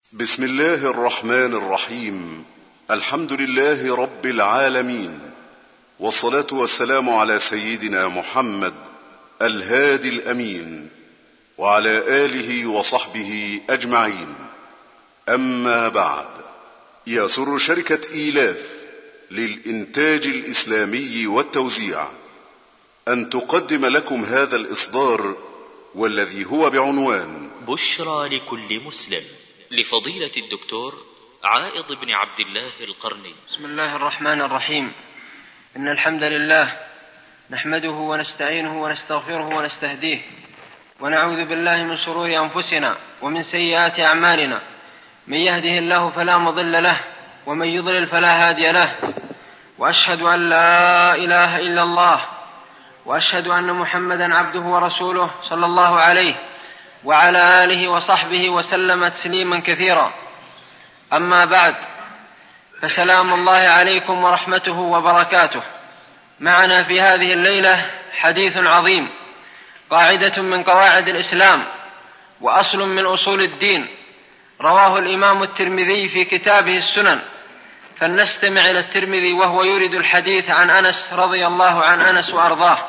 بسم الله الرحمن الرحيم. الحمد لله رب العالمين، والصلاة والسلام على سيدنا محمد الهادي الأمين، وعلى آله وصحبه أجمعين. أما بعد، يسر شركة إيلاف للإنتاج الإسلامي والتوزيع أن تقدم لكم هذا الإصدار، والذي هو بعنوان بشرى لكل مسلم، لفضيلة الدكتور عائض بن عبد الله القرني. بسم الله الرحمن الرحيم. إن الحمد لله نحمده ونستعينه ونستغفره ونستهديه، ونعوذ بالله من شرور أنفسنا ومن سيئات أعمالنا. من يهده الله فلا مضل له، ومن يضلل فلا هادي له. وأشهد أن لا إله إلا الله، وأشهد أن محمدا عبده ورسوله صلى الله عليه وعلى آله وصحبه وسلم تسليما كثيرا. أما بعد، فسلام الله عليكم ورحمته وبركاته. معنا في هذه الليلة حديث عظيم، قاعدة من قواعد الإسلام وأصل من أصول الدين، رواه الإمام الترمذي في كتابه السنن. فلنستمع إلى الترمذي وهو يورد الحديث عن أنس رضي الله عن أنس وأرضاه.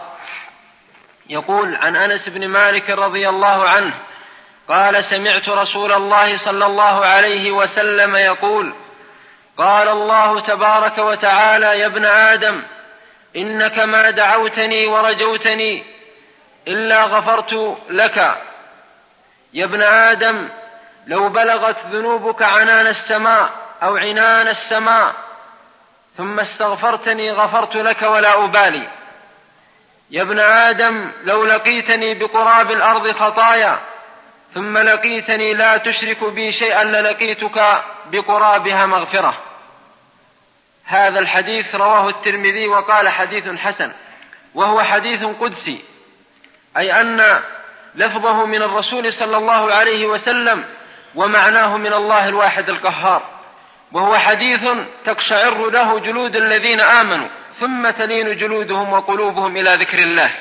يقول عن أنس بن مالك رضي الله عنه قال: سمعت رسول الله صلى الله عليه وسلم يقول: قال الله تبارك وتعالى: يا ابن آدم، إنك ما دعوتني ورجوتني إلا غفرت لك. يا ابن آدم، لو بلغت ذنوبك عنان السماء أو عنان السماء ثم استغفرتني غفرت لك ولا أبالي. يا ابن آدم، لو لقيتني بقراب الأرض خطايا ثم لقيتني لا تشرك بي شيئا للقيتك بقرابها مغفرة. هذا الحديث رواه الترمذي وقال حديث حسن، وهو حديث قدسي، أي أن لفظه من الرسول صلى الله عليه وسلم ومعناه من الله الواحد القهار. وهو حديث تقشعر له جلود الذين آمنوا ثم تلين جلودهم وقلوبهم إلى ذكر الله،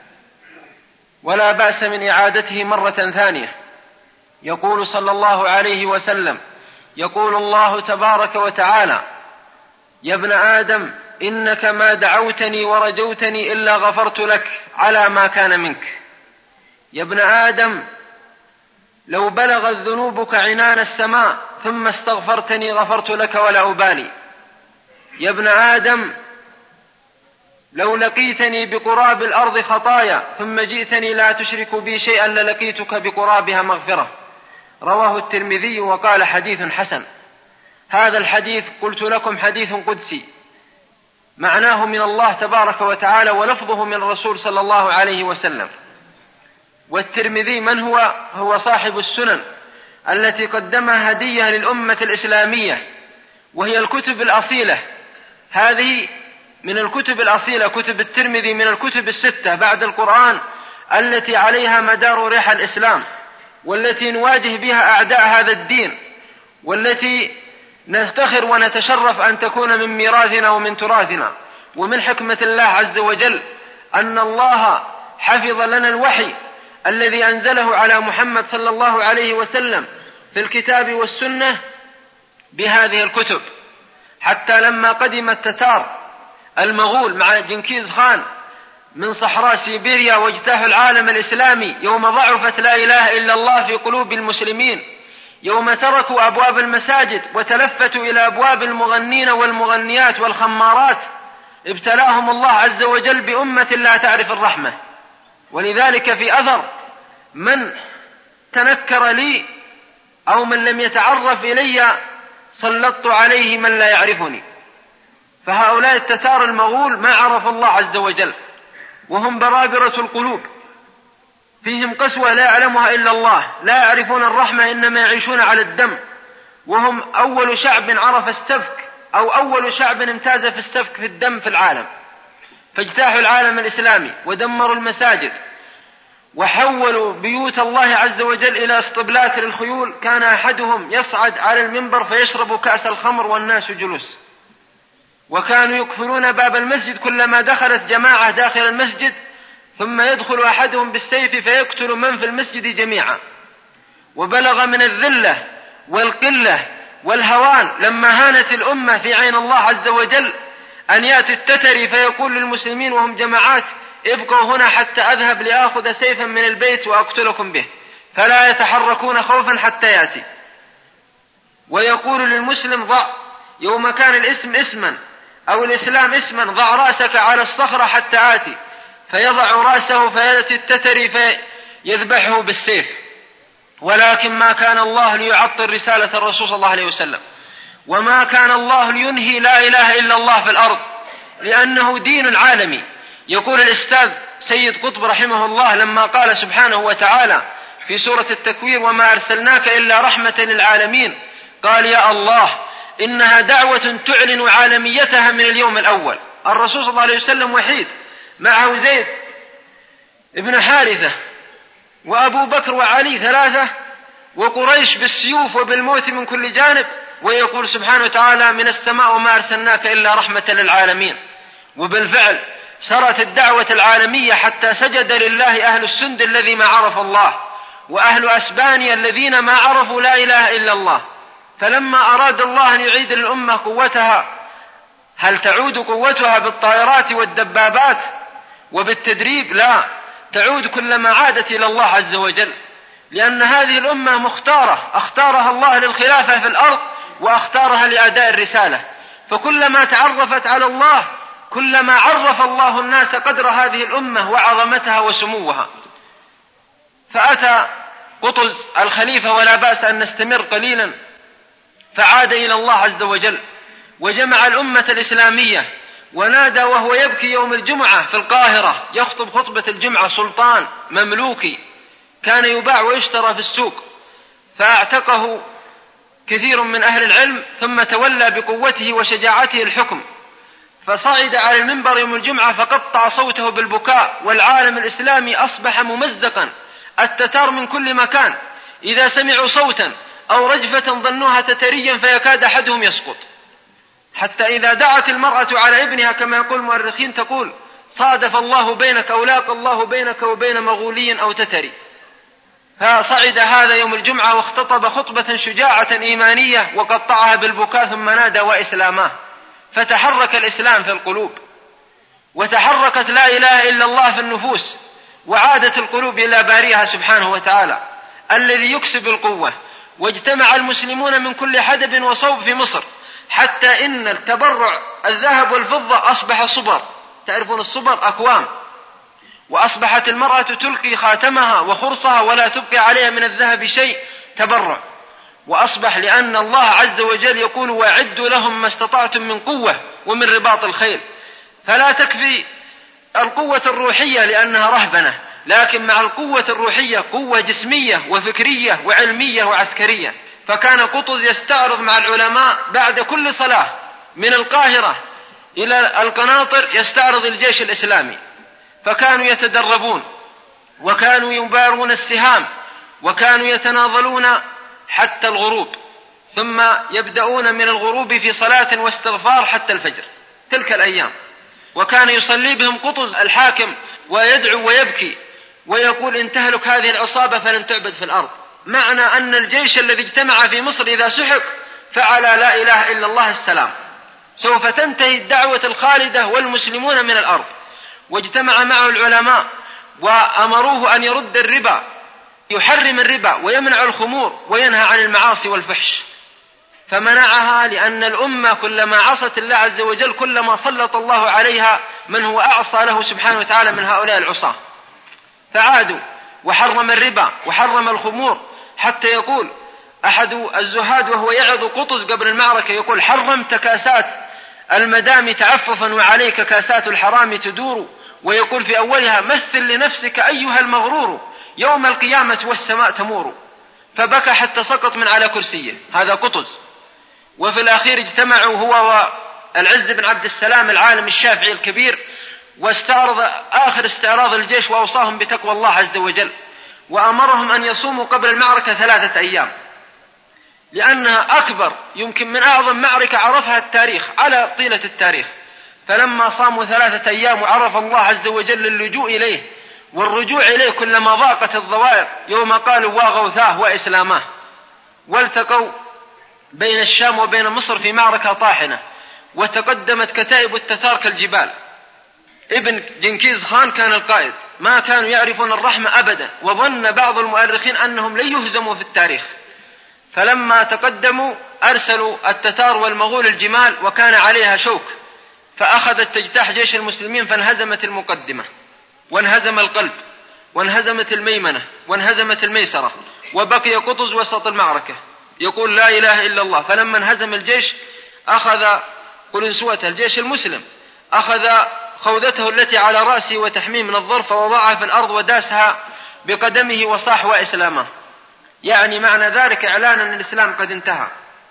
ولا بأس من إعادته مرة ثانية. يقول صلى الله عليه وسلم: يقول الله تبارك وتعالى: يا ابن آدم، إنك ما دعوتني ورجوتني إلا غفرت لك على ما كان منك. يا ابن آدم، لو بلغت ذنوبك عنان السماء ثم استغفرتني غفرت لك ولا أبالي. يا ابن آدم، لو لقيتني بقراب الأرض خطايا ثم جئتني لا تشرك بي شيئا للقيتك بقرابها مغفرة. رواه الترمذي وقال حديث حسن. هذا الحديث قلت لكم حديث قدسي، معناه من الله تبارك وتعالى ولفظه من الرسول صلى الله عليه وسلم. والترمذي من هو؟ هو صاحب السنن التي قدمها هدية للأمة الإسلامية، وهي الكتب الأصيلة. هذه من الكتب الأصيلة، كتب الترمذي من الكتب الستة بعد القرآن التي عليها مدار ريح الإسلام، والتي نواجه بها أعداء هذا الدين، والتي نفتخر ونتشرف أن تكون من ميراثنا ومن تراثنا. ومن حكمة الله عز وجل أن الله حفظ لنا الوحي الذي أنزله على محمد صلى الله عليه وسلم في الكتاب والسنة بهذه الكتب، حتى لما قدم التتار المغول مع جنكيز خان من صحراء سيبيريا واجتاحوا العالم الإسلامي، يوم ضعفت لا إله إلا الله في قلوب المسلمين، يوم تركوا أبواب المساجد وتلفتوا إلى أبواب المغنين والمغنيات والخمارات، ابتلاهم الله عز وجل بأمة لا تعرف الرحمة. ولذلك في أثر: من تنكر لي أو من لم يتعرف إلي سلطت عليه من لا يعرفني. فهؤلاء التتار المغول ما عرفوا الله عز وجل، وهم برابرة القلوب، فيهم قسوة لا يعلمها إلا الله، لا يعرفون الرحمة، إنما يعيشون على الدم. وهم أول شعب عرف السفك، أو أول شعب امتاز في السفك في الدم في العالم. فاجتاحوا العالم الإسلامي ودمروا المساجد وحولوا بيوت الله عز وجل إلى اسطبلات للخيول. كان أحدهم يصعد على المنبر فيشرب كأس الخمر والناس جلوس. وكانوا يقفلون باب المسجد كلما دخلت جماعة داخل المسجد، ثم يدخل أحدهم بالسيف فيقتل من في المسجد جميعا. وبلغ من الذلة والقلة والهوان لما هانت الأمة في عين الله عز وجل أن يأتي التتري فيقول للمسلمين وهم جماعات: ابقوا هنا حتى أذهب لآخذ سيفا من البيت وأقتلكم به، فلا يتحركون خوفا حتى يأتي. ويقول للمسلم: ضع يوم كان الاسم اسما أو الإسلام اسما، ضع رأسك على الصخرة حتى آتي، فيضع رأسه فيأتي التتري فيذبحه بالسيف. ولكن ما كان الله ليعطل رسالة الرسول صلى الله عليه وسلم، وما كان الله لينهي لا إله إلا الله في الأرض، لأنه دين عالمي. يقول الأستاذ سيد قطب رحمه الله لما قال سبحانه وتعالى في سورة التكوير: وما أرسلناك إلا رحمة للعالمين، قال: يا الله إنها دعوة تعلن عالميتها من اليوم الأول. الرسول صلى الله عليه وسلم وحيد، معه زيد ابن حارثة وأبو بكر وعلي ثلاثة، وقريش بالسيوف وبالموت من كل جانب، ويقول سبحانه وتعالى: من السماء وما أرسلناك إلا رحمة للعالمين. وبالفعل سرت الدعوة العالمية حتى سجد لله أهل السند الذي ما عرف الله، وأهل أسبانيا الذين ما عرفوا لا إله إلا الله. فلما أراد الله أن يعيد للأمة قوتها، هل تعود قوتها بالطائرات والدبابات وبالتدريب؟ لا، تعود كلما عادت إلى الله عز وجل، لأن هذه الأمة مختارة، اختارها الله للخلافة في الأرض وأختارها لأداء الرسالة. فكلما تعرفت على الله كلما عرف الله الناس قدر هذه الأمة وعظمتها وسموها. فأتى قطز الخليفة، ولا بأس أن نستمر قليلا، فعاد إلى الله عز وجل وجمع الأمة الإسلامية، ونادى وهو يبكي يوم الجمعة في القاهرة يخطب خطبة الجمعة سلطان مملوكي كان يباع ويشترى في السوق، فاعتقه كثير من أهل العلم، ثم تولى بقوته وشجاعته الحكم، فصعد على المنبر يوم الجمعة فقطع صوته بالبكاء، والعالم الإسلامي أصبح ممزقا، التتار من كل مكان إذا سمعوا صوتا أو رجفة ظنوها تتريا فيكاد أحدهم يسقط، حتى إذا دعت المرأة على ابنها كما يقول المؤرخين تقول: صادف الله بينك أو لاقى الله بينك وبين مغولي أو تتري. فصعد هذا يوم الجمعة واختطب خطبة شجاعة إيمانية وقطعها بالبكاء، ثم نادى: وإسلاماه. فتحرك الإسلام في القلوب، وتحركت لا إله إلا الله في النفوس، وعادت القلوب إلى بارئها سبحانه وتعالى الذي يكسب القوة. واجتمع المسلمون من كل حدب وصوب في مصر، حتى إن التبرع الذهب والفضة أصبح صبر، تعرفون الصبر أكوام، وأصبحت المرأة تلقي خاتمها وخرصها ولا تبقي عليها من الذهب شيء تبرع. وأصبح لأن الله عز وجل يقول: وأعدوا لهم ما استطعتم من قوة ومن رباط الخيل. فلا تكفي القوة الروحية لأنها رهبنة، لكن مع القوة الروحية قوة جسمية وفكرية وعلمية وعسكرية. فكان قطز يستعرض مع العلماء بعد كل صلاة من القاهرة إلى القناطر، يستعرض الجيش الإسلامي، فكانوا يتدربون وكانوا يبارون السهام وكانوا يتناضلون حتى الغروب، ثم يبدأون من الغروب في صلاة واستغفار حتى الفجر تلك الأيام. وكان يصلي بهم قطز الحاكم ويدعو ويبكي ويقول: إن تهلك هذه العصابة فلن تعبد في الأرض، معنى أن الجيش الذي اجتمع في مصر إذا سحق فعلى لا إله إلا الله السلام، سوف تنتهي الدعوة الخالدة والمسلمون من الأرض. واجتمع معه العلماء وأمروه أن يرد الربا، يحرم الربا ويمنع الخمور وينهى عن المعاصي والفحش، فمنعها، لأن الأمة كلما عصت الله عز وجل كلما سلط الله عليها من هو أعصى له سبحانه وتعالى من هؤلاء العصاة. فعادوا وحرم الربا وحرم الخمور، حتى يقول أحد الزهاد وهو يعظ قطز قبل المعركة يقول: حرمت كاسات المدام تعففا وعليك كاسات الحرام تدور. ويقول في أولها: مثل لنفسك أيها المغرور يوم القيامة والسماء تمور. فبكى حتى سقط من على كرسيه، هذا قطز. وفي الأخير اجتمعوا هو والعز بن عبد السلام العالم الشافعي الكبير، واستعرض آخر استعراض الجيش وأوصاهم بتقوى الله عز وجل، وأمرهم أن يصوموا قبل المعركة 3 أيام، لأنها أكبر يمكن من أعظم معركة عرفها التاريخ على طيلة التاريخ. فلما صاموا 3 أيام وعرف الله عز وجل اللجوء إليه والرجوع إليه كلما ضاقت الضوائر، يوم قالوا: واغوثاه وإسلاماه. والتقوا بين الشام وبين مصر في معركة طاحنة، وتقدمت كتائب التتار كالجبال. ابن جنكيز خان كان القائد، ما كانوا يعرفون الرحمة أبدا، وظن بعض المؤرخين أنهم لن يهزموا في التاريخ. فلما تقدموا أرسلوا التتار والمغول الجمال وكان عليها شوك، فأخذت تجتاح جيش المسلمين، فانهزمت المقدمة وانهزم القلب وانهزمت الميمنة وانهزمت الميسرة، وبقي قطز وسط المعركة يقول لا إله إلا الله. فلما انهزم الجيش أخذ قلنسوته الجيش المسلم، أخذ خوذته التي على رأسه وتحميه من الظرف ووضعها في الأرض وداسها بقدمه وصاح وإسلامه، يعني معنى ذلك إعلانا أن الإسلام قد انتهى.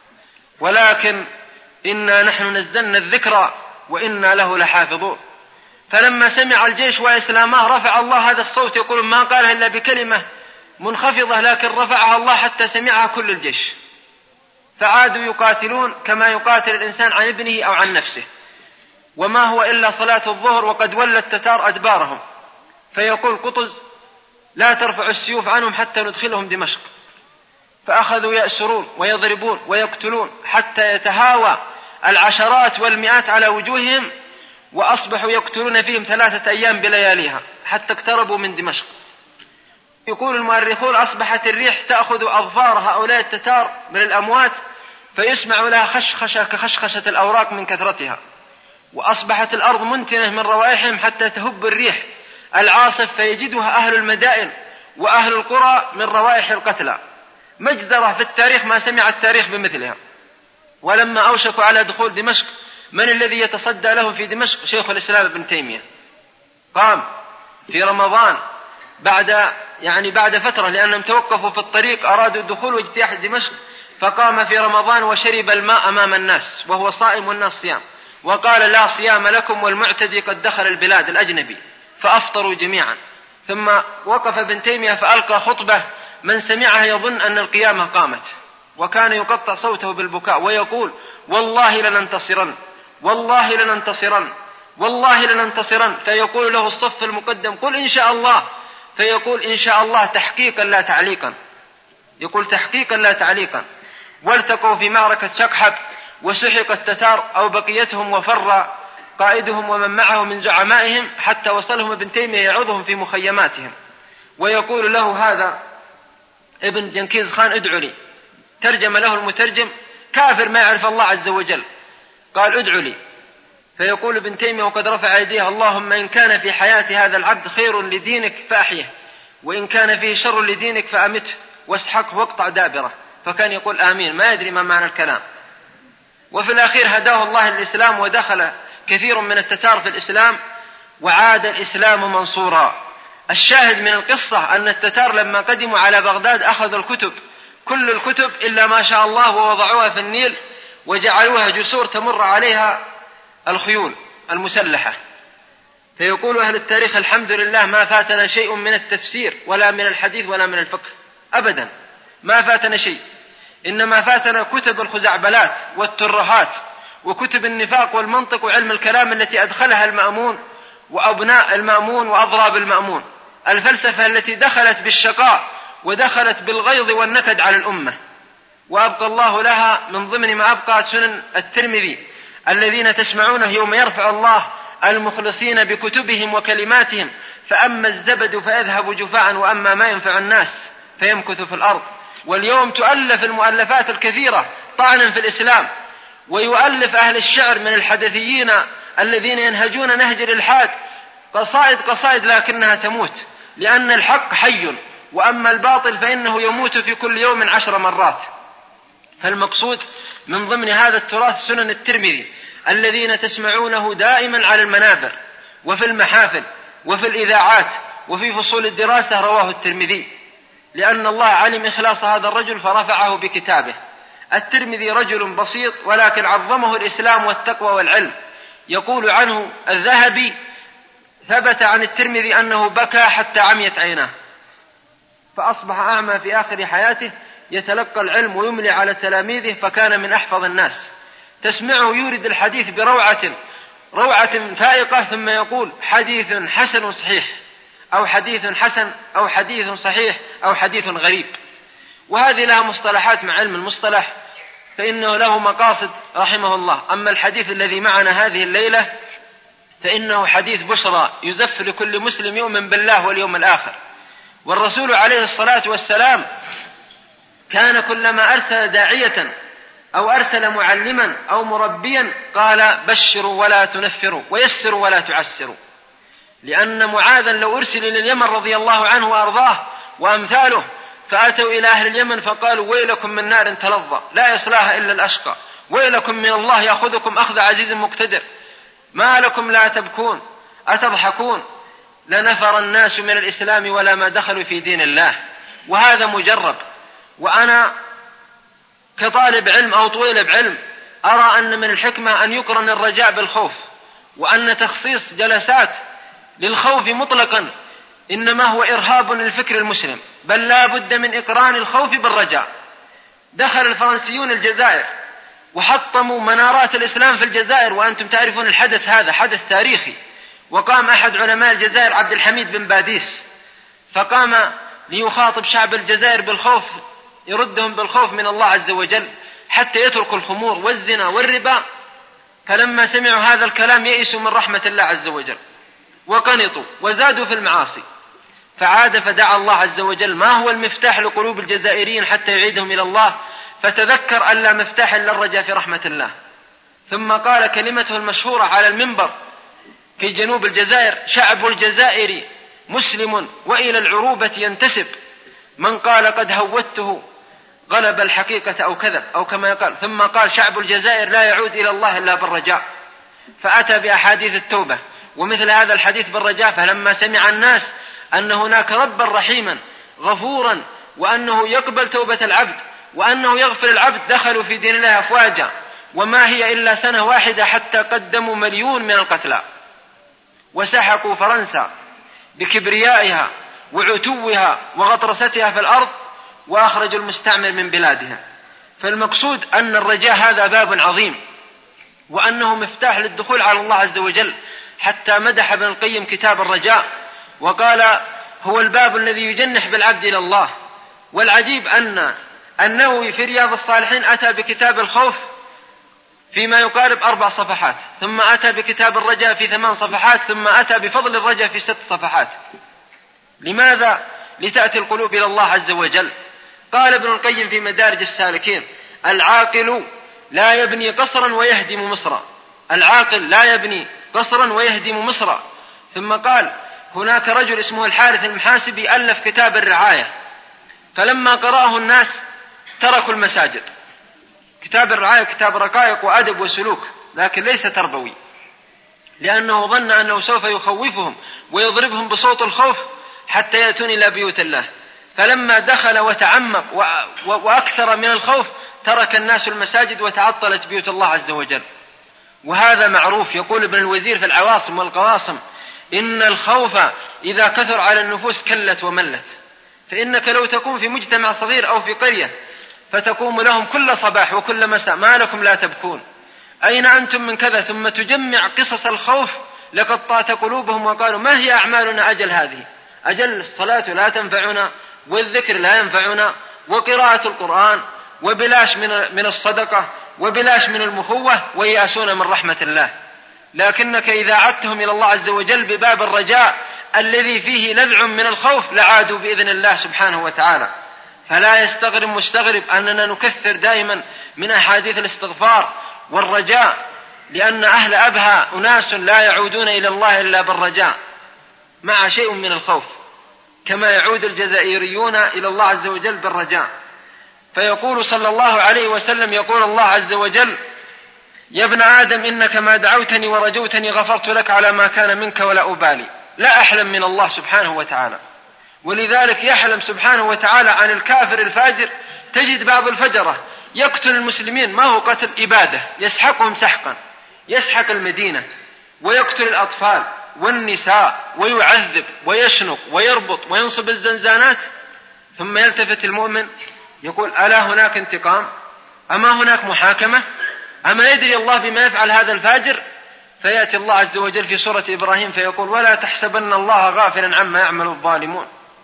ولكن إنا نحن نزلنا الذكر وإنا له لحافظون. فلما سمع الجيش وإسلامه رفع الله هذا الصوت، يقول ما قالها إلا بكلمة منخفضة، لكن رفعها الله حتى سمعها كل الجيش، فعادوا يقاتلون كما يقاتل الإنسان عن ابنه أو عن نفسه، وما هو إلا صلاة الظهر وقد ولى التتار أدبارهم. فيقول قطز لا ترفع السيوف عنهم حتى ندخلهم دمشق. فأخذوا يأسرون ويضربون ويقتلون حتى يتهاوى العشرات والمئات على وجوههم، وأصبحوا يقتلون فيهم 3 أيام بلياليها حتى اقتربوا من دمشق. يقول المؤرخون أصبحت الريح تأخذ أظفار هؤلاء التتار من الأموات، فيسمع لها خشخشة كخشخشة الأوراق من كثرتها، وأصبحت الأرض منتنة من روائحهم حتى تهب الريح العاصف فيجدها أهل المدائن وأهل القرى من روائح القتلى. مجزرة في التاريخ ما سمع التاريخ بمثلها. ولما أوشكوا على دخول دمشق، من الذي يتصدى له في دمشق؟ شيخ الإسلام ابن تيمية. قام في رمضان بعد فترة، لأنهم توقفوا في الطريق أرادوا الدخول واجتياح دمشق، فقام في رمضان وشرب الماء أمام الناس وهو صائم والناس صيام، وقال لا صيام لكم والمعتدي قد دخل البلاد الأجنبي، فأفطروا جميعا. ثم وقف ابن تيمية فألقى خطبة من سمعها يظن أن القيامة قامت، وكان يقطع صوته بالبكاء ويقول والله لننتصرن والله لننتصرن والله لننتصرن. فيقول له الصف المقدم قل إن شاء الله، فيقول إن شاء الله تحقيقا لا تعليقا، يقول تحقيقا لا تعليقا. والتقوا في معركة شقحب وسحق التتار أو بقيتهم، وفر قائدهم ومن معه من زعمائهم حتى وصلهم ابن تيمية يعظهم في مخيماتهم، ويقول له هذا ابن جنكيز خان ادعو لي. ترجم له المترجم كافر ما يعرف الله عز وجل، قال ادعو لي. فيقول ابن تيمية وقد رفع يديه اللهم إن كان في حياة هذا العبد خير لدينك فأحيه، وإن كان فيه شر لدينك فأمته واسحقه واقطع دابره. فكان يقول آمين، ما يدري ما معنى الكلام. وفي الأخير هداه الله الإسلام، ودخل كثير من التتار في الإسلام، وعاد الإسلام منصورا. الشاهد من القصة أن التتار لما قدموا على بغداد أخذوا الكتب، كل الكتب إلا ما شاء الله، ووضعوها في النيل وجعلوها جسور تمر عليها الخيول المسلحة. فيقول أهل التاريخ الحمد لله ما فاتنا شيء من التفسير ولا من الحديث ولا من الفقه أبدا، ما فاتنا شيء، إنما فاتنا كتب الخزعبلات والترهات وكتب النفاق والمنطق وعلم الكلام التي أدخلها المأمون وأبناء المأمون وأضراب المأمون، الفلسفة التي دخلت بالشقاء ودخلت بالغيظ والنكد على الأمة. وأبقى الله لها من ضمن ما أبقى سنن الترمذي الذين تسمعونه يوم يرفع الله المخلصين بكتبهم وكلماتهم، فأما الزبد فيذهب جفاء وأما ما ينفع الناس فيمكث في الأرض. واليوم تؤلف المؤلفات الكثيرة طعنا في الإسلام، ويؤلف أهل الشعر من الحدثيين الذين ينهجون نهج الإلحاد قصائد لكنها تموت، لأن الحق حي، وأما الباطل فإنه يموت في كل يوم 10 مرات. فالمقصود من ضمن هذا التراث سنن الترمذي الذين تسمعونه دائما على المنابر وفي المحافل وفي الإذاعات وفي فصول الدراسة رواه الترمذي، لأن الله علم إخلاص هذا الرجل فرفعه بكتابه. الترمذي رجل بسيط ولكن عظمه الإسلام والتقوى والعلم. يقول عنه الذهبي ثبت عن الترمذي أنه بكى حتى عميت عيناه، فأصبح أعمى في آخر حياته يتلقى العلم ويملي على تلاميذه، فكان من أحفظ الناس. تسمعه يورد الحديث روعة فائقة، ثم يقول حديث حسن صحيح، أو حديث حسن، أو حديث صحيح، أو حديث غريب. وهذه لها مصطلحات مع علم المصطلح، فإنه له مقاصد رحمه الله. أما الحديث الذي معنا هذه الليلة فإنه حديث بشرى يزف لكل مسلم يؤمن بالله واليوم الآخر. والرسول عليه الصلاة والسلام كان كلما أرسل داعية أو أرسل معلما أو مربيا قال بشروا ولا تنفروا ويسروا ولا تعسروا، لأن معاذا لو أرسل إلى اليمن رضي الله عنه وأرضاه وأمثاله فأتوا إلى أهل اليمن فقالوا ويلكم من نار تلظى لا يصلاها إلا الأشقى، ويلكم من الله يأخذكم أخذ عزيز مقتدر، ما لكم لا تبكون أتضحكون، لنفر الناس من الإسلام ولا ما دخلوا في دين الله. وهذا مجرب. وأنا كطالب علم أو طالب علم أرى أن من الحكمة أن يقرن الرجاء بالخوف، وأن تخصيص جلسات للخوف مطلقا إنما هو إرهاب للفكر المسلم، بل لا بد من إقران الخوف بالرجاء. دخل الفرنسيون الجزائر وحطموا منارات الإسلام في الجزائر، وأنتم تعرفون الحدث هذا حدث تاريخي. وقام أحد علماء الجزائر عبد الحميد بن باديس فقام ليخاطب شعب الجزائر بالخوف، يردهم بالخوف من الله عز وجل حتى يتركوا الخمور والزنا والربا. فلما سمعوا هذا الكلام يئسوا من رحمة الله عز وجل وقنطوا وزادوا في المعاصي، فعاد فدعا الله عز وجل ما هو المفتاح لقلوب الجزائريين حتى يعيدهم إلى الله، فتذكر أن لا مفتاح إلا الرجاء في رحمة الله. ثم قال كلمته المشهورة على المنبر في جنوب الجزائر: شعب الجزائر مسلم وإلى العروبة ينتسب، من قال قد هوته غلب الحقيقة أو كذب، أو كما يقال. ثم قال شعب الجزائر لا يعود إلى الله إلا بالرجاء، فأتى بأحاديث التوبة ومثل هذا الحديث بالرجاء. فلما سمع الناس أن هناك ربا رحيما غفورا وأنه يقبل توبة العبد وأنه يغفر العبد دخلوا في دين الله أفواجا، وما هي إلا سنة واحدة حتى قدموا 1,000,000 من القتلى، وسحقوا فرنسا بكبريائها وعتوها وغطرستها في الأرض، وأخرجوا المستعمر من بلادها. فالمقصود أن الرجاء هذا باب عظيم، وأنه مفتاح للدخول على الله عز وجل، حتى مدح ابن القيم كتاب الرجاء وقال هو الباب الذي يجنح بالعبد إلى الله. والعجيب أن النووي في رياض الصالحين أتى بكتاب الخوف فيما يقارب 4 صفحات، ثم أتى بكتاب الرجاء في 8 صفحات، ثم أتى بفضل الرجاء في 6 صفحات. لماذا؟ لتأتي القلوب إلى الله عز وجل. قال ابن القيم في مدارج السالكين: العاقل لا يبني قصرا ويهدم مصرا، العاقل لا يبني قصرا ويهدم مصرا. ثم قال هناك رجل اسمه الحارث المحاسبي ألف كتاب الرعاية، فلما قرأه الناس تركوا المساجد. كتاب الرعاية كتاب رقائق وأدب وسلوك، لكن ليس تربوي، لأنه ظن أنه سوف يخوفهم ويضربهم بصوت الخوف حتى يأتون إلى بيوت الله. فلما دخل وتعمق وأكثر من الخوف ترك الناس المساجد وتعطلت بيوت الله عز وجل. وهذا معروف. يقول ابن الوزير في العواصم والقواصم: إن الخوف إذا كثر على النفوس كلت وملت. فإنك لو تكون في مجتمع صغير أو في قرية فتقوم لهم كل صباح وكل مساء: ما لكم لا تبكون، أين أنتم من كذا، ثم تجمع قصص الخوف لقد طات قلوبهم وقالوا ما هي أعمالنا أجل هذه، أجل الصلاة لا تنفعنا، والذكر لا ينفعنا، وقراءة القرآن، وبلاش من الصدقة، وبلاش من المخوة، ويأسون من رحمة الله. لكنك إذا عدتهم إلى الله عز وجل بباب الرجاء الذي فيه لذع من الخوف لعادوا بإذن الله سبحانه وتعالى. فلا يستغرب مستغرب أننا نكثر دائما من أحاديث الاستغفار والرجاء، لأن أهل أبها أناس لا يعودون إلى الله إلا بالرجاء مع شيء من الخوف، كما يعود الجزائريون إلى الله عز وجل بالرجاء. فيقول صلى الله عليه وسلم: يقول الله عز وجل: يا ابن آدم إنك ما دعوتني ورجوتني غفرت لك على ما كان منك ولا أبالي. لا أحلم من الله سبحانه وتعالى. ولذلك يحلم سبحانه وتعالى عن الكافر الفاجر. تجد بعض الفجرة يقتل المسلمين، ما هو قتل إبادة، يسحقهم سحقا، يسحق المدينة ويقتل الأطفال والنساء ويعذب ويشنق ويربط وينصب الزنزانات، ثم يلتفت المؤمن يقول: ألا هناك انتقام؟ أما هناك محاكمة؟ أما يدري الله بما يفعل هذا الفاجر؟ فيأتي الله عز وجل في سورة إبراهيم فيقول: ولا تحسبن الله غافلا عما يعمل الظالمون.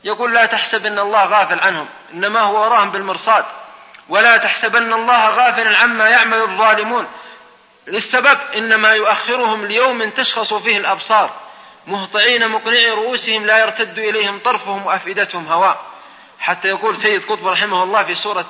يقول لا تحسب أن الله غافل عنهم، إنما هو وراهم بالمرصاد، ولا تحسبن الله غافلا عما يعمل الظالمون، للسبب إنما يؤخرهم ليوم تشخص فيه الأبصار مهطعين مقنعي رؤوسهم لا يرتد إليهم طرفهم وأفئدتهم هواء. حتى يقول سيد قطب رحمه الله في سورة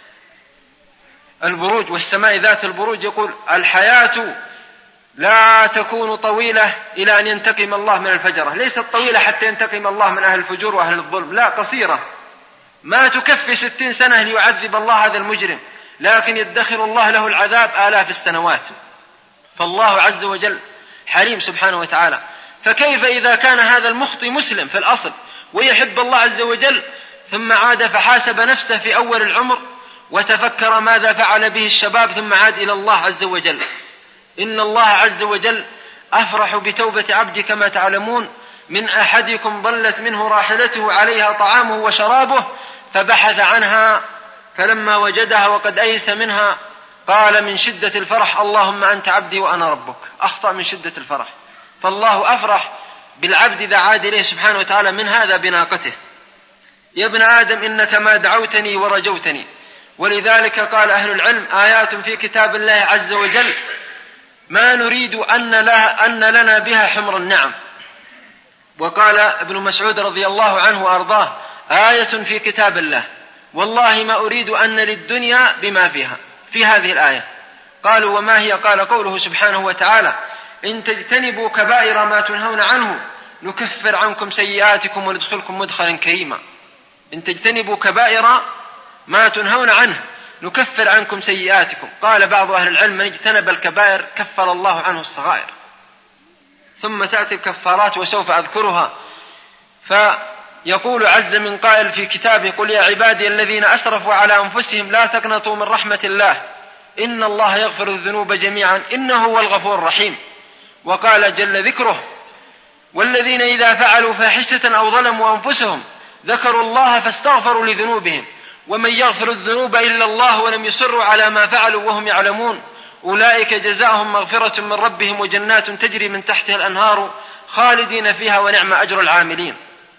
البروج والسماء ذات البروج، يقول الحياة لا تكون طويلة إلى أن ينتقم الله من الفجرة، ليست طويلة حتى ينتقم الله من أهل الفجور وأهل الظلم، لا، قصيرة ما تكفي 60 سنة ليعذب الله هذا المجرم، لكن يدخر الله له العذاب آلاف السنوات. فالله عز وجل حليم سبحانه وتعالى. فكيف إذا كان هذا المخطئ مسلم في الأصل ويحب الله عز وجل، ثم عاد فحاسب نفسه في أول العمر وتفكر ماذا فعل به الشباب، ثم عاد إلى الله عز وجل. إن الله عز وجل أفرح بتوبة عبد كما تعلمون، من أحدكم ضلت منه راحلته عليها طعامه وشرابه فبحث عنها فلما وجدها وقد أيس منها قال من شدة الفرح اللهم أنت عبدي وأنا ربك، أخطأ من شدة الفرح. فالله أفرح بالعبد إذا عاد إليه سبحانه وتعالى من هذا بناقته. يا ابن آدم إنك ما دعوتني ورجوتني. ولذلك قال أهل العلم آيات في كتاب الله عز وجل ما نريد أن لنا بها حمر النعم. وقال ابن مسعود رضي الله عنه وأرضاه آية في كتاب الله والله ما أريد أن للدنيا بما فيها، في هذه الآية. قالوا وما هي؟ قال قوله سبحانه وتعالى إن تجتنبوا كبائر ما تنهون عنه نكفر عنكم سيئاتكم وندخلكم مدخلا كريما. إن تجتنبوا كبائر ما تنهون عنه نكفر عنكم سيئاتكم. قال بعض أهل العلم من اجتنب الكبائر كفر الله عنه الصغائر. ثم تأتي الكفارات وسوف أذكرها. فيقول عز من قائل في كتابه قل يا عبادي الذين أسرفوا على أنفسهم لا تقنطوا من رحمة الله إن الله يغفر الذنوب جميعا إنه هو الغفور الرحيم. وقال جل ذكره والذين إذا فعلوا فاحشة أو ظلموا أنفسهم ذكروا الله فاستغفروا لذنوبهم ومن يغفر الذنوب إلا الله ولم يصروا على ما فعلوا وهم يعلمون أولئك جزاؤهم مغفرة من ربهم وجنات تجري من تحتها الأنهار خالدين فيها ونعم أجر العاملين.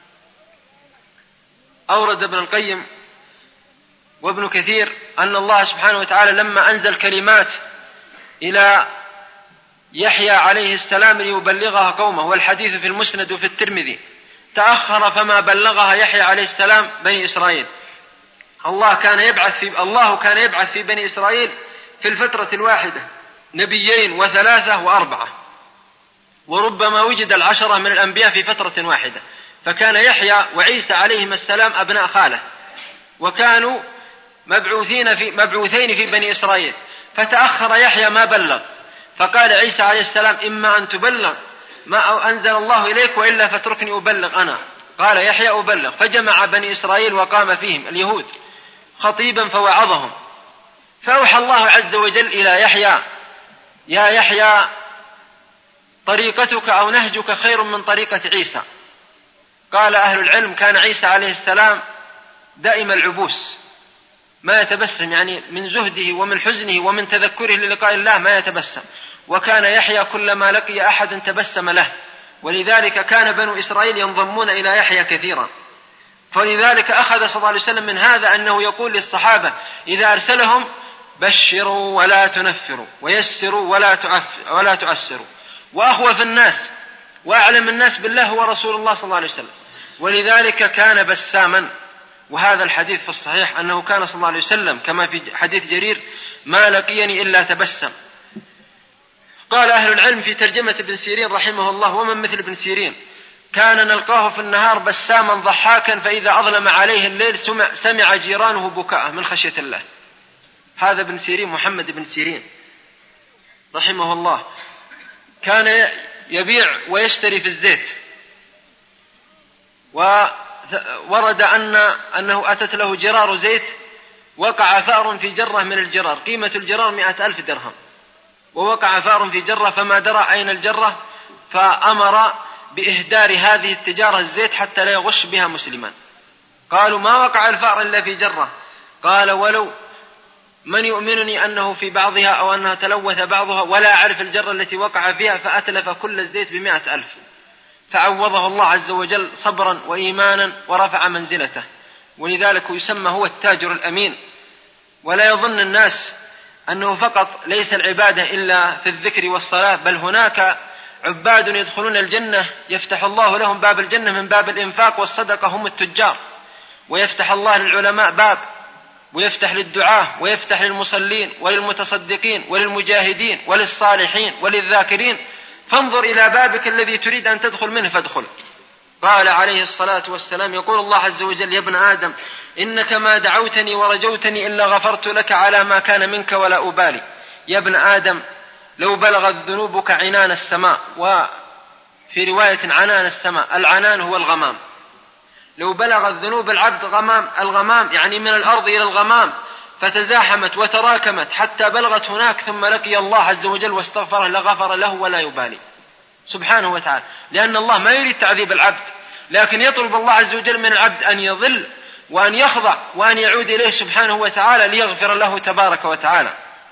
أورد ابن القيم وابن كثير أن الله سبحانه وتعالى لما أنزل كلمات إلى يحيى عليه السلام ليبلغها قومه، والحديث في المسند وفي الترمذي، تأخر فما بلغها يحيى عليه السلام بني إسرائيل. الله كان يبعث في بني إسرائيل في الفترة الواحدة 2 و3 و4، وربما وجد 10 من الأنبياء في فترة واحدة. فكان يحيى وعيسى عليهما السلام أبناء خالة، وكانوا مبعوثين في بني إسرائيل. فتأخر يحيى ما بلغ، فقال عيسى عليه السلام إما أن تبلغ ما أنزل الله إليك وإلا فتركني أبلغ أنا. قال يحيى أبلغ. فجمع بني إسرائيل وقام فيهم اليهود خطيبا فوعظهم. فأوحى الله عز وجل إلى يحيى يا يحيى طريقتك أو نهجك خير من طريقة عيسى. قال أهل العلم كان عيسى عليه السلام دائم العبوس ما يتبسم، يعني من زهده ومن حزنه ومن تذكره للقاء الله ما يتبسم، وكان يحيى كلما لقي أحد تبسم له، ولذلك كان بنو إسرائيل ينضمون إلى يحيى كثيرا. فلذلك أخذ صلى الله عليه وسلم من هذا أنه يقول للصحابة إذا أرسلهم بشروا ولا تنفروا ويسروا ولا تعسروا، وأخوف الناس وأعلم الناس بالله هو رسول الله صلى الله عليه وسلم. ولذلك كان بساما. وهذا الحديث في الصحيح أنه كان صلى الله عليه وسلم كما في حديث جرير ما لقيني إلا تبسم. قال أهل العلم في ترجمة ابن سيرين رحمه الله ومن مثل ابن سيرين كان نلقاه في النهار بساما ضحاكا فإذا أظلم عليه الليل سمع جيرانه بكاءه من خشية الله. هذا ابن سيرين محمد بن سيرين رحمه الله كان يبيع ويشتري في الزيت، وورد أنه أتت له جرار زيت وقع فأر في جرة من الجرار، قيمة الجرار 100,000 درهم، ووقع فأر في جرة فما درى أين الجرة، فأمر بإهدار هذه التجارة الزيت حتى لا يغش بها مسلما. قالوا ما وقع الفأر إلا في جرة. قال ولو من يؤمنني أنه في بعضها أو أنها تلوث بعضها ولا أعرف الجرة التي وقع فيها، فأتلف كل الزيت ب100,000. فعوضه الله عز وجل صبرا وإيمانا ورفع منزلته، ولذلك يسمى هو التاجر الأمين. ولا يظن الناس أنه فقط ليس العبادة إلا في الذكر والصلاة، بل هناك عباد يدخلون الجنة يفتح الله لهم باب الجنة من باب الإنفاق والصدقة، هم التجار، ويفتح الله للعلماء باب، ويفتح للدعاة، ويفتح للمصلين وللمتصدقين وللمجاهدين وللصالحين وللذاكرين. فانظر إلى بابك الذي تريد أن تدخل منه فادخل. قال عليه الصلاة والسلام: يقول الله عز وجل: يا ابن آدم إنك ما دعوتني ورجوتني إلا غفرت لك على ما كان منك ولا أبالي. يا ابن آدم لو بلغت ذنوبك عنان السماء، وفي رواية عنان السماء، العنان هو الغمام، لو بلغت ذنوب العبد الغمام يعني من الأرض إلى الغمام، فتزاحمت وتراكمت حتى بلغت هناك ثم لقي الله عز وجل واستغفره لغفر له ولا يبالي سبحانه وتعالى، لأن الله ما يريد تعذيب العبد، لكن يطلب الله عز وجل من العبد أن يضل وأن يخضع وأن يعود إليه سبحانه وتعالى ليغفر له تبارك وتعالى.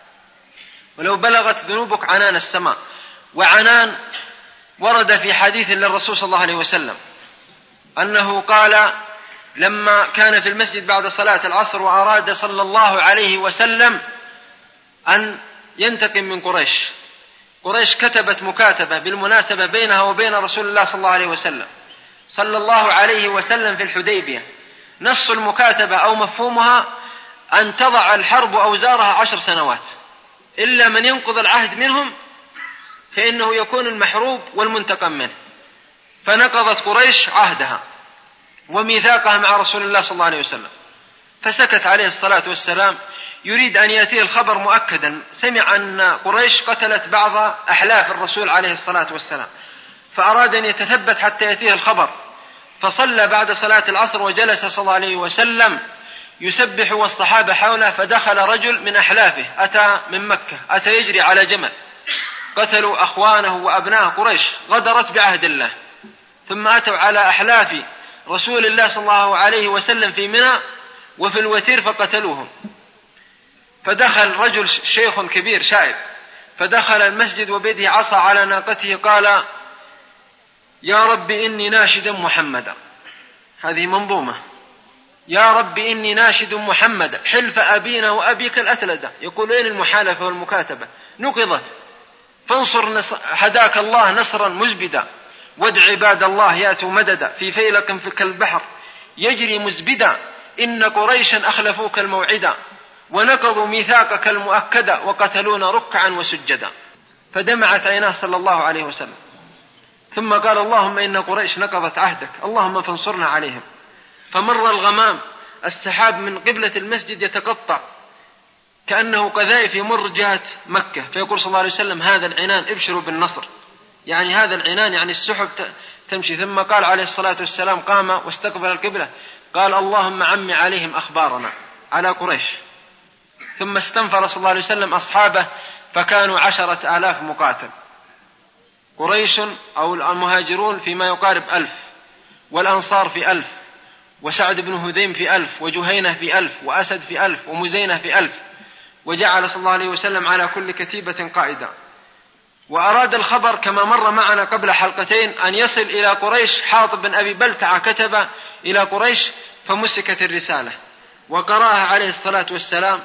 ولو بلغت ذنوبك عنان السماء. وعنان ورد في حديث للرسول صلى الله عليه وسلم أنه قال لما كان في المسجد بعد صلاة العصر وأراد صلى الله عليه وسلم أن ينتقم من قريش. قريش كتبت مكاتبة بالمناسبة بينها وبين رسول الله صلى الله عليه وسلم صلى الله عليه وسلم في الحديبية. نص المكاتبة أو مفهومها أن تضع الحرب أوزارها 10 سنوات، إلا من ينقض العهد منهم فإنه يكون المحروب والمنتقم منه. فنقضت قريش عهدها وميثاقها مع رسول الله صلى الله عليه وسلم، فسكت عليه الصلاة والسلام. يريد أن يأتيه الخبر مؤكدا، سمع أن قريش قتلت بعض أحلاف الرسول عليه الصلاة والسلام، فأراد أن يتثبت حتى يأتيه الخبر، فصلى بعد صلاة العصر وجلس صلى الله عليه وسلم يسبح والصحابة حوله. فدخل رجل من أحلافه أتى من مكة، أتى يجري على جمل، قتلوا أخوانه وأبناء قريش، غدرت بعهد الله، ثم أتوا على أحلاف رسول الله صلى الله عليه وسلم في منى وفي الوتير فقتلوهم. فدخل رجل شيخ كبير شائب، فدخل المسجد وبيده عصا على ناقته، قال: يا رب إني ناشد محمدا. هذه منظومة: يا رب إني ناشد محمدا حلف أبينا وأبيك الأتلدة. يقول: أين المحالفة والمكاتبة؟ نقضت. فانصر هداك الله نصرا مزبدا، وادع عباد الله ياتوا مددا، في فيلق في البحر يجري مزبدا، إن قريشا أخلفوك الموعدا، ونقضوا ميثاقك المؤكدا، وقتلونا ركعا وسجدا. فدمعت عيناه صلى الله عليه وسلم، ثم قال: اللهم إن قريش نقضت عهدك، اللهم فانصرنا عليهم. فمر الغمام، السحاب من قبلة المسجد يتقطع كأنه قذائف يمر جهة مكة، فيقول صلى الله عليه وسلم: هذا العنان ابشروا بالنصر، يعني هذا العنان يعني السحب تمشي. ثم قال عليه الصلاة والسلام، قام واستقبل القبلة، قال: اللهم عم عليهم أخبارنا، على قريش. ثم استنفر صلى الله عليه وسلم أصحابه، فكانوا 10,000 مقاتل. قريش أو المهاجرون فيما يقارب 1000، والأنصار في 1000، وسعد بن هذيم في 1000، وجهينة في 1000، وأسد في 1000، ومزينة في 1000. وجعل صلى الله عليه وسلم على كل كتيبة قائدا. وأراد الخبر كما مر معنا قبل حلقتين أن يصل إلى قريش. حاطب بن أبي بلتعة كتب إلى قريش، فمسكت الرسالة وقرأها عليه الصلاة والسلام،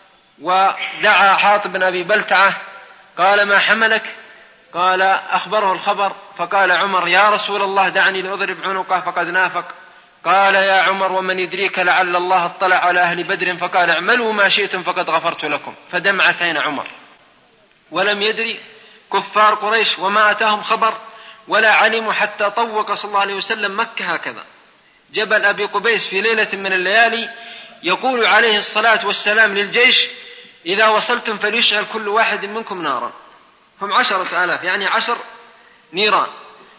ودعا حاطب بن أبي بلتعة، قال: ما حملك؟ قال: أخبره الخبر، فقال عمر: يا رسول الله دعني لأضرب عنقه فقد نافق. قال: يا عمر ومن يدريك لعل الله اطلع على أهل بدر فقال: اعملوا ما شئتم فقد غفرت لكم. فدمعت عين عمر، ولم يدري كفار قريش وما أتاهم خبر ولا علموا حتى طوق صلى الله عليه وسلم مكة هكذا جبل أبي قبيس في ليلة من الليالي. يقول عليه الصلاة والسلام للجيش: إذا وصلتم فليشعل كل واحد منكم نارا. هم 10,000 يعني 10 نيران.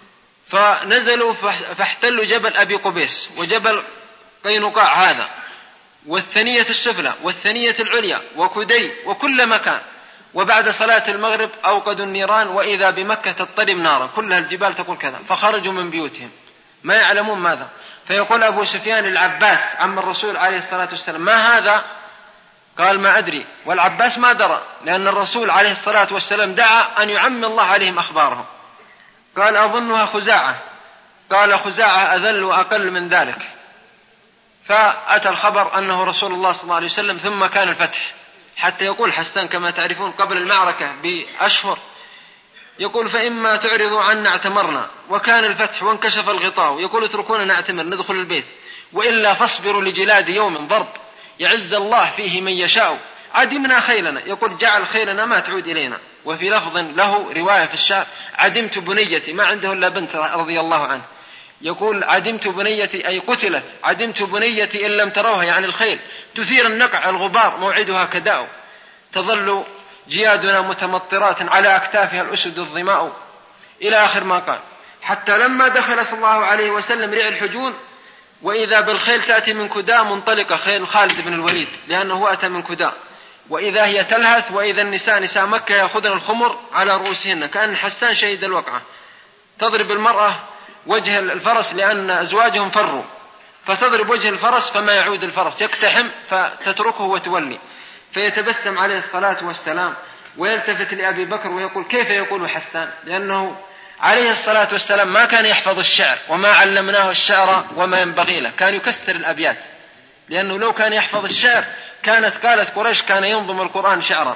فنزلوا فاحتلوا جبل أبي قبيس وجبل قينقاع هذا، والثنية السفلى والثنية العليا وكدي وكل مكان. وبعد صلاة المغرب أوقدوا النيران، وإذا بمكة تضطرب نارا، كلها الجبال تقول كذا. فخرجوا من بيوتهم ما يعلمون ماذا. فيقول أبو سفيان العباس عم الرسول عليه الصلاة والسلام: ما هذا؟ قال: ما أدري. والعباس ما درى، لأن الرسول عليه الصلاة والسلام دعا أن يعم الله عليهم أخبارهم. قال: أظنها خزاعة. قال خزاعة أذل وأقل من ذلك. فأتى الخبر أنه رسول الله صلى الله عليه وسلم، ثم كان الفتح، حتى يقول حسان كما تعرفون قبل المعركة بأشهر يقول فإما تعرضوا عنا اعتمرنا، وكان الفتح وانكشف الغطاء، يقول اتركونا نعتمر ندخل البيت، وإلا فاصبروا لجلاد يوم ضرب يعز الله فيه من يشاء، عدمنا خيلنا، يقول جعل خيلنا ما تعود إلينا. وفي لفظ له رواية في الشعر عدمت بنيتي، ما عنده إلا بنت رضي الله عنه، يقول عدمت بنيتي أي قتلت، عدمت بنيتي إن لم تروها، يعني الخيل تثير النقع الغبار موعدها كداء، تظل جيادنا متمطرات على أكتافها الأسد الظماء، إلى آخر ما قال. حتى لما دخل صلى الله عليه وسلم ريع الحجون، وإذا بالخيل تأتي من كداء منطلقة، خيل خالد بن الوليد لأنه أتى من كداء، وإذا هي تلهث، وإذا النساء نساء مكة يأخذن الخمر على رؤوسهن، كأن حسان شهد الوقعة، تضرب المرأة وجه الفرس لأن أزواجهم فروا، فتضرب وجه الفرس فما يعود الفرس، يقتحم فتتركه وتولي، فيتبسم عليه الصلاة والسلام ويلتفت لأبي بكر ويقول كيف يقول حسان، لأنه عليه الصلاة والسلام ما كان يحفظ الشعر، وما علمناه الشعر وما ينبغي له، كان يكسر الأبيات، لأنه لو كان يحفظ الشعر كانت قالت قريش كان ينظم القرآن شعرا.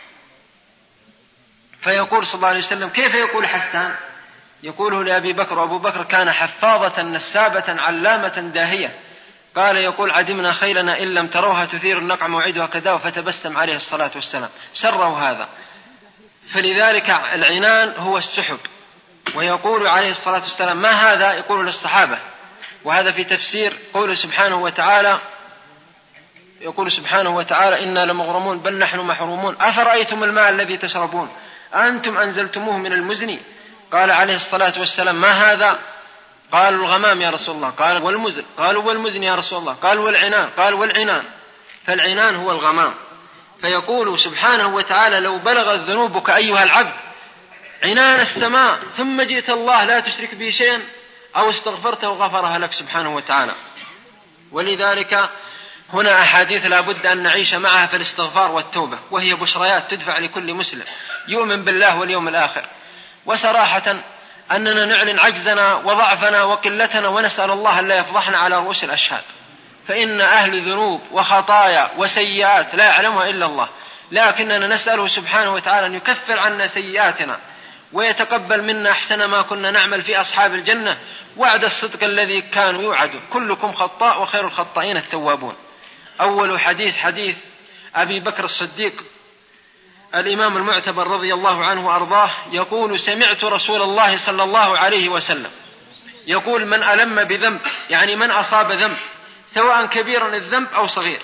فيقول صلى الله عليه وسلم كيف يقول حسان، يقوله لأبي بكر، وأبو بكر كان حفاظة نسابة علامة داهية، قال يقول عدمنا خيلنا إن لم تروها تثير النقع موعدها كذا، فتبسم عليه الصلاة والسلام، سره هذا. فلذلك العنان هو السحب. ويقول عليه الصلاة والسلام ما هذا، يقول للصحابة، وهذا في تفسير قوله سبحانه وتعالى، يقول سبحانه وتعالى إنا لمغرمون بل نحن محرومون أفرأيتم الماء الذي تشربون أنتم أنزلتموه من المزن. قال عليه الصلاة والسلام ما هذا، قالوا الغمام يا رسول الله، قال والمزن، قالوا والمزن يا رسول الله، قال والعنان، قال والعنان، فالعنان هو الغمام. فيقول سبحانه وتعالى لو بلغت ذنوبك أيها العبد عنان السماء ثم جئت الله لا تشرك به شيئا أو استغفرته غفرها لك سبحانه وتعالى. ولذلك هنا أحاديث لا بد أن نعيش معها في الاستغفار والتوبة، وهي بشريات تدفع لكل مسلم يؤمن بالله واليوم الآخر. وصراحة أننا نعلن عجزنا وضعفنا وقلتنا، ونسأل الله أن لا يفضحنا على رؤوس الأشهاد، فإن أهل ذنوب وخطايا وسيئات لا يعلمها إلا الله، لكننا نسأله سبحانه وتعالى أن يكفر عنا سيئاتنا ويتقبل منا أحسن ما كنا نعمل في أصحاب الجنة، وعد الصدق الذي كانوا يوعدون، كلكم خطاء وخير الخطائين التوابون. أول حديث أبي بكر الصديق الإمام المعتبر رضي الله عنه وأرضاه، يقول سمعت رسول الله صلى الله عليه وسلم يقول من ألم بذنب، يعني من أصاب ذنب سواء كبيرا الذنب أو صغير،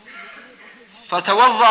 فتوضأ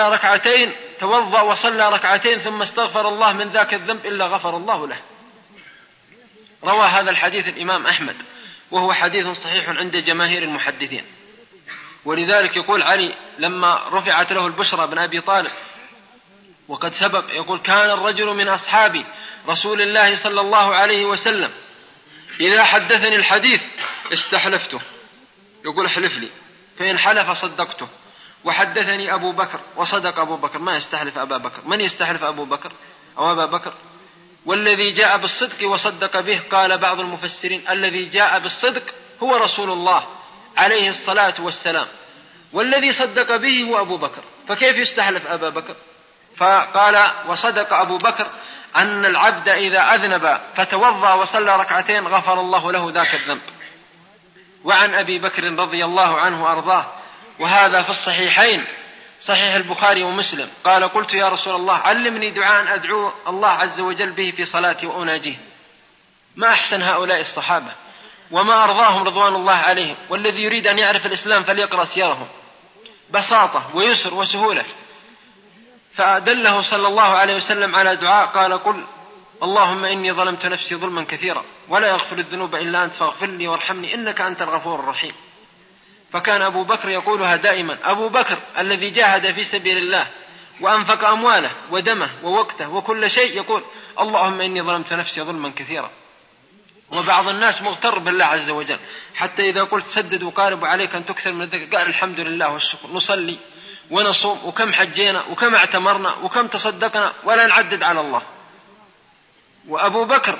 وصلى ركعتين ثم استغفر الله من ذاك الذنب إلا غفر الله له. روى هذا الحديث الإمام أحمد، وهو حديث صحيح عند جماهير المحدثين. ولذلك يقول علي لما رفعت له البشرى بن أبي طالب وقد سبق، يقول كان الرجل من أصحاب رسول الله صلى الله عليه وسلم إذا حدثني الحديث استحلفته، يقول احلف لي، فإن حلف صدقته. وحدثني أبو بكر وصدق أبو بكر، ما يستحلف أبا بكر، من يستحلف أبو بكر أو أبا بكر؟ والذي جاء بالصدق وصدق به، قال بعض المفسرين الذي جاء بالصدق هو رسول الله عليه الصلاة والسلام، والذي صدق به هو أبو بكر، فكيف يستحلف أبا بكر؟ فقال وصدق أبو بكر أن العبد إذا أذنب فتوضأ وصلى ركعتين غفر الله له ذاك الذنب. وعن أبي بكر رضي الله عنه وأرضاه، وهذا في الصحيحين صحيح البخاري ومسلم، قال قلت يا رسول الله علمني دعاء أدعو الله عز وجل به في صلاتي وأناجيه. ما أحسن هؤلاء الصحابة وما أرضاهم رضوان الله عليهم. والذي يريد أن يعرف الإسلام فليقرأ سيرهم، بساطة ويسر وسهولة. فأدله صلى الله عليه وسلم على دعاء، قال قل اللهم إني ظلمت نفسي ظلما كثيرا ولا يغفر الذنوب إلا أنت فاغفر لي وارحمني إنك أنت الغفور الرحيم. فكان أبو بكر يقولها دائما، أبو بكر الذي جاهد في سبيل الله وأنفق أمواله ودمه ووقته وكل شيء، يقول اللهم إني ظلمت نفسي ظلما كثيرا. وبعض الناس مغتر بالله عز وجل، حتى إذا قلت سدد وقارب عليك أن تكثر من الذكر قال الحمد لله والشكر، نصلي ونصوم وكم حجينا وكم اعتمرنا وكم تصدقنا ولا نعدد على الله. وأبو بكر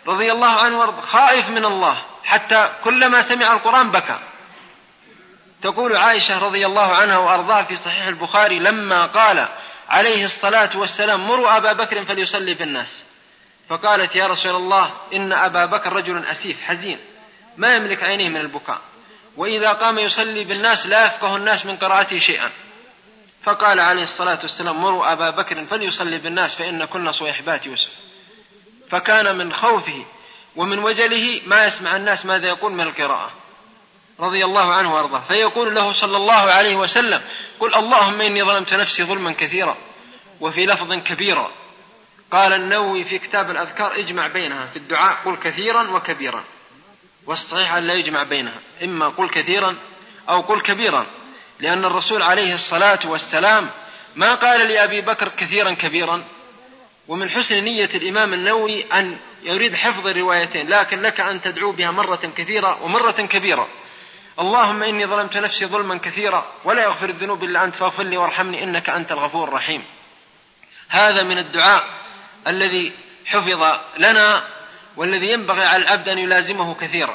رضي الله عنه خائف من الله حتى كلما سمع القرآن بكى. تقول عائشة رضي الله عنها وأرضاها في صحيح البخاري لما قال عليه الصلاة والسلام مروا أبا بكر فليصلي في الناس، فقالت يا رسول الله إن أبا بكر رجل أسيف حزين ما يملك عينيه من البكاء، وإذا قام يصلي بالناس لا يفقه الناس من قراءته شيئا. فقال عليه الصلاة والسلام مروا أبا بكر فليصلي بالناس فإن كنا صيحبات يوسف. فكان من خوفه ومن وجله ما يسمع الناس ماذا يقول من القراءة رضي الله عنه وارضاه، فيقول له صلى الله عليه وسلم قل اللهم إني ظلمت نفسي ظلما كثيرا وفي لفظ كبيرا. قال النووي في كتاب الأذكار اجمع بينها في الدعاء قل كثيرا وكبيرا، والصحيح أن لا يجمع بينها، إما قل كثيرا أو قل كبيرا، لأن الرسول عليه الصلاة والسلام ما قال لأبي بكر كثيرا كبيرا. ومن حسن نية الإمام النووي أن يريد حفظ الروايتين، لكن لك أن تدعو بها مرة كثيرة ومرة كبيرة. اللهم إني ظلمت نفسي ظلما كثيرا ولا يغفر الذنوب إلا أنت فاغفر لي وارحمني إنك أنت الغفور الرحيم. هذا من الدعاء الذي حفظ لنا والذي ينبغي على العبد أن يلازمه كثيرا.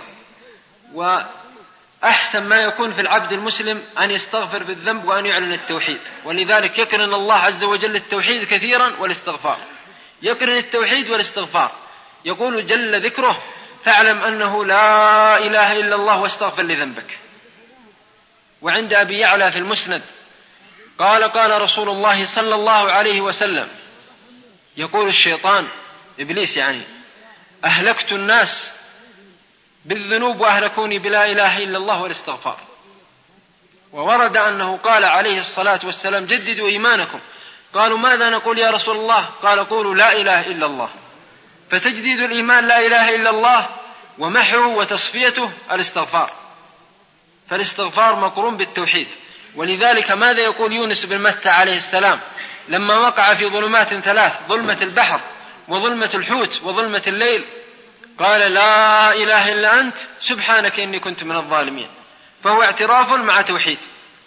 وأحسن ما يكون في العبد المسلم أن يستغفر بالذنب وأن يعلن التوحيد، ولذلك يقرن الله عز وجل التوحيد كثيرا والاستغفار، يقرن التوحيد والاستغفار. يقول جل ذكره فاعلم أنه لا إله إلا الله واستغفر لذنبك. وعند أبي يعلى في المسند قال قال رسول الله صلى الله عليه وسلم يقول الشيطان إبليس يعني أهلكت الناس بالذنوب وأهلكوني بلا إله إلا الله والاستغفار. وورد أنه قال عليه الصلاة والسلام جددوا إيمانكم. قالوا ماذا نقول يا رسول الله؟ قال قولوا لا إله إلا الله. فتجديد الإيمان لا إله إلا الله، ومحو وتصفيته الاستغفار، فالاستغفار مقرون بالتوحيد. ولذلك ماذا يقول يونس بن متى عليه السلام لما وقع في ظلمات ثلاث، ظلمة البحر وظلمة الحوت وظلمة الليل؟ قال لا إله إلا أنت سبحانك إني كنت من الظالمين. فهو اعتراف مع توحيد.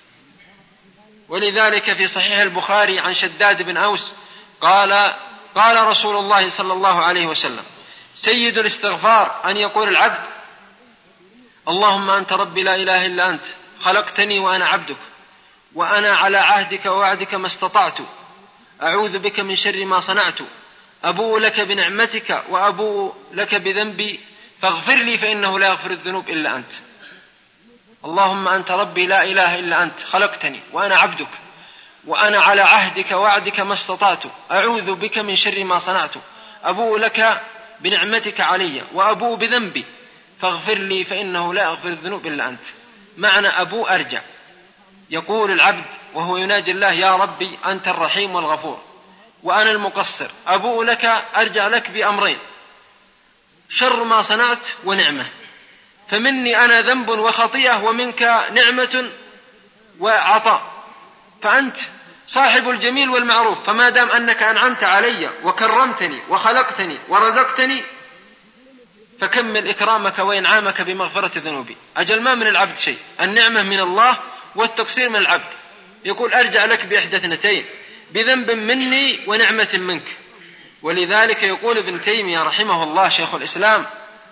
ولذلك في صحيح البخاري عن شداد بن أوس قال رسول الله صلى الله عليه وسلم سيد الاستغفار أن يقول العبد اللهم أنت ربي لا إله إلا أنت خلقتني وأنا عبدك وأنا على عهدك ووعدك ما استطعت أعوذ بك من شر ما صنعت أبوء لك بنعمتك وأبوء لك بذنبي فاغفر لي فإنه لا يغفر الذنوب إلا أنت. اللهم أنت ربي لا إله إلا أنت خلقتني وأنا عبدك وأنا على عهدك ووعدك ما استطعت أعوذ بك من شر ما صنعت أبوء لك بنعمتك علي وأبوء بذنبي فاغفر لي فإنه لا يغفر الذنوب إلا أنت. معنى أبوء أرجع. يقول العبد وهو يناجي الله يا ربي أنت الرحيم والغفور وأنا المقصر، أبوء لك أرجع لك بأمرين، شر ما صنعت ونعمة، فمني أنا ذنب وخطيئة ومنك نعمة وعطاء، فأنت صاحب الجميل والمعروف، فما دام أنك أنعمت علي وكرمتني وخلقتني ورزقتني فكمل إكرامك وإنعامك بمغفرة ذنوبي. أجل ما من العبد شيء، النعمة من الله والتقصير من العبد. يقول أرجع لك بإحدى اثنتين، بذنب مني ونعمة منك. ولذلك يقول ابن تيمية رحمه الله شيخ الإسلام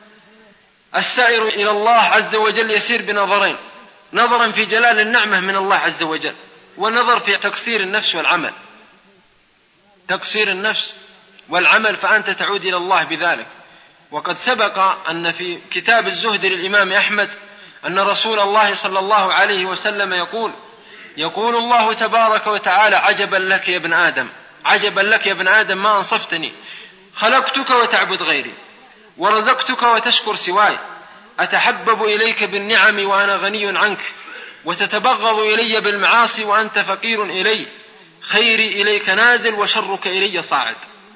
السائر إلى الله عز وجل يسير بنظرين، نظرا في جلال النعمة من الله عز وجل، ونظر في تقصير النفس والعمل. تقصير النفس والعمل فأنت تعود إلى الله بذلك. وقد سبق أن في كتاب الزهد للإمام أحمد أن رسول الله صلى الله عليه وسلم يقول الله تبارك وتعالى عجبا لك يا ابن آدم، عجبا لك يا ابن آدم ما أنصفتني، خلقتك وتعبد غيري ورزقتك وتشكر سواي، أتحبب إليك بالنعم وأنا غني عنك وتتبغض إلي بالمعاصي وأنت فقير إلي، خيري إليك نازل وشرك إلي صاعد.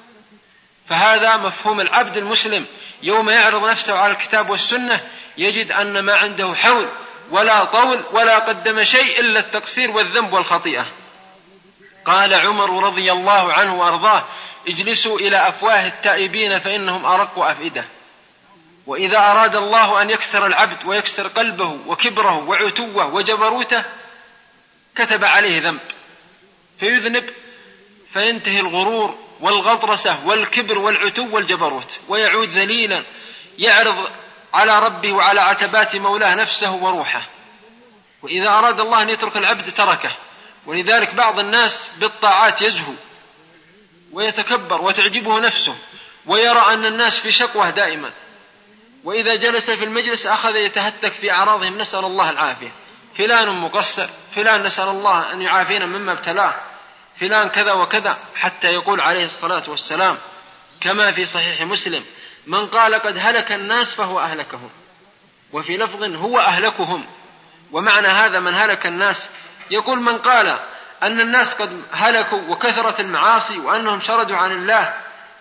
فهذا مفهوم العبد المسلم يوم يعرض نفسه على الكتاب والسنة يجد أن ما عنده حول ولا طول ولا قدم شيء إلا التقصير والذنب والخطيئة. قال عمر رضي الله عنه وأرضاه اجلسوا إلى أفواه التائبين فإنهم أرق أفئدة. وإذا أراد الله أن يكسر العبد ويكسر قلبه وكبره وعتوه وجبروته كتب عليه ذنب فيذنب فينتهي الغرور والغطرسة والكبر والعتو والجبروت، ويعود ذليلا يعرض على ربه وعلى عتبات مولاه نفسه وروحه. وإذا أراد الله أن يترك العبد تركه. ولذلك بعض الناس بالطاعات يزهو ويتكبر وتعجبه نفسه ويرى أن الناس في شقوة دائما، وإذا جلس في المجلس أخذ يتهتك في أعراضهم، نسأل الله العافية. فلان مقصر، فلان نسأل الله أن يعافينا مما ابتلاه، فلان كذا وكذا، حتى يقول عليه الصلاة والسلام كما في صحيح مسلم: من قال قد هلك الناس فهو أهلكهم، وفي لفظ هو أهلكهم. ومعنى هذا من هلك الناس يقول من قال أن الناس قد هلكوا وكثرت المعاصي وأنهم شردوا عن الله،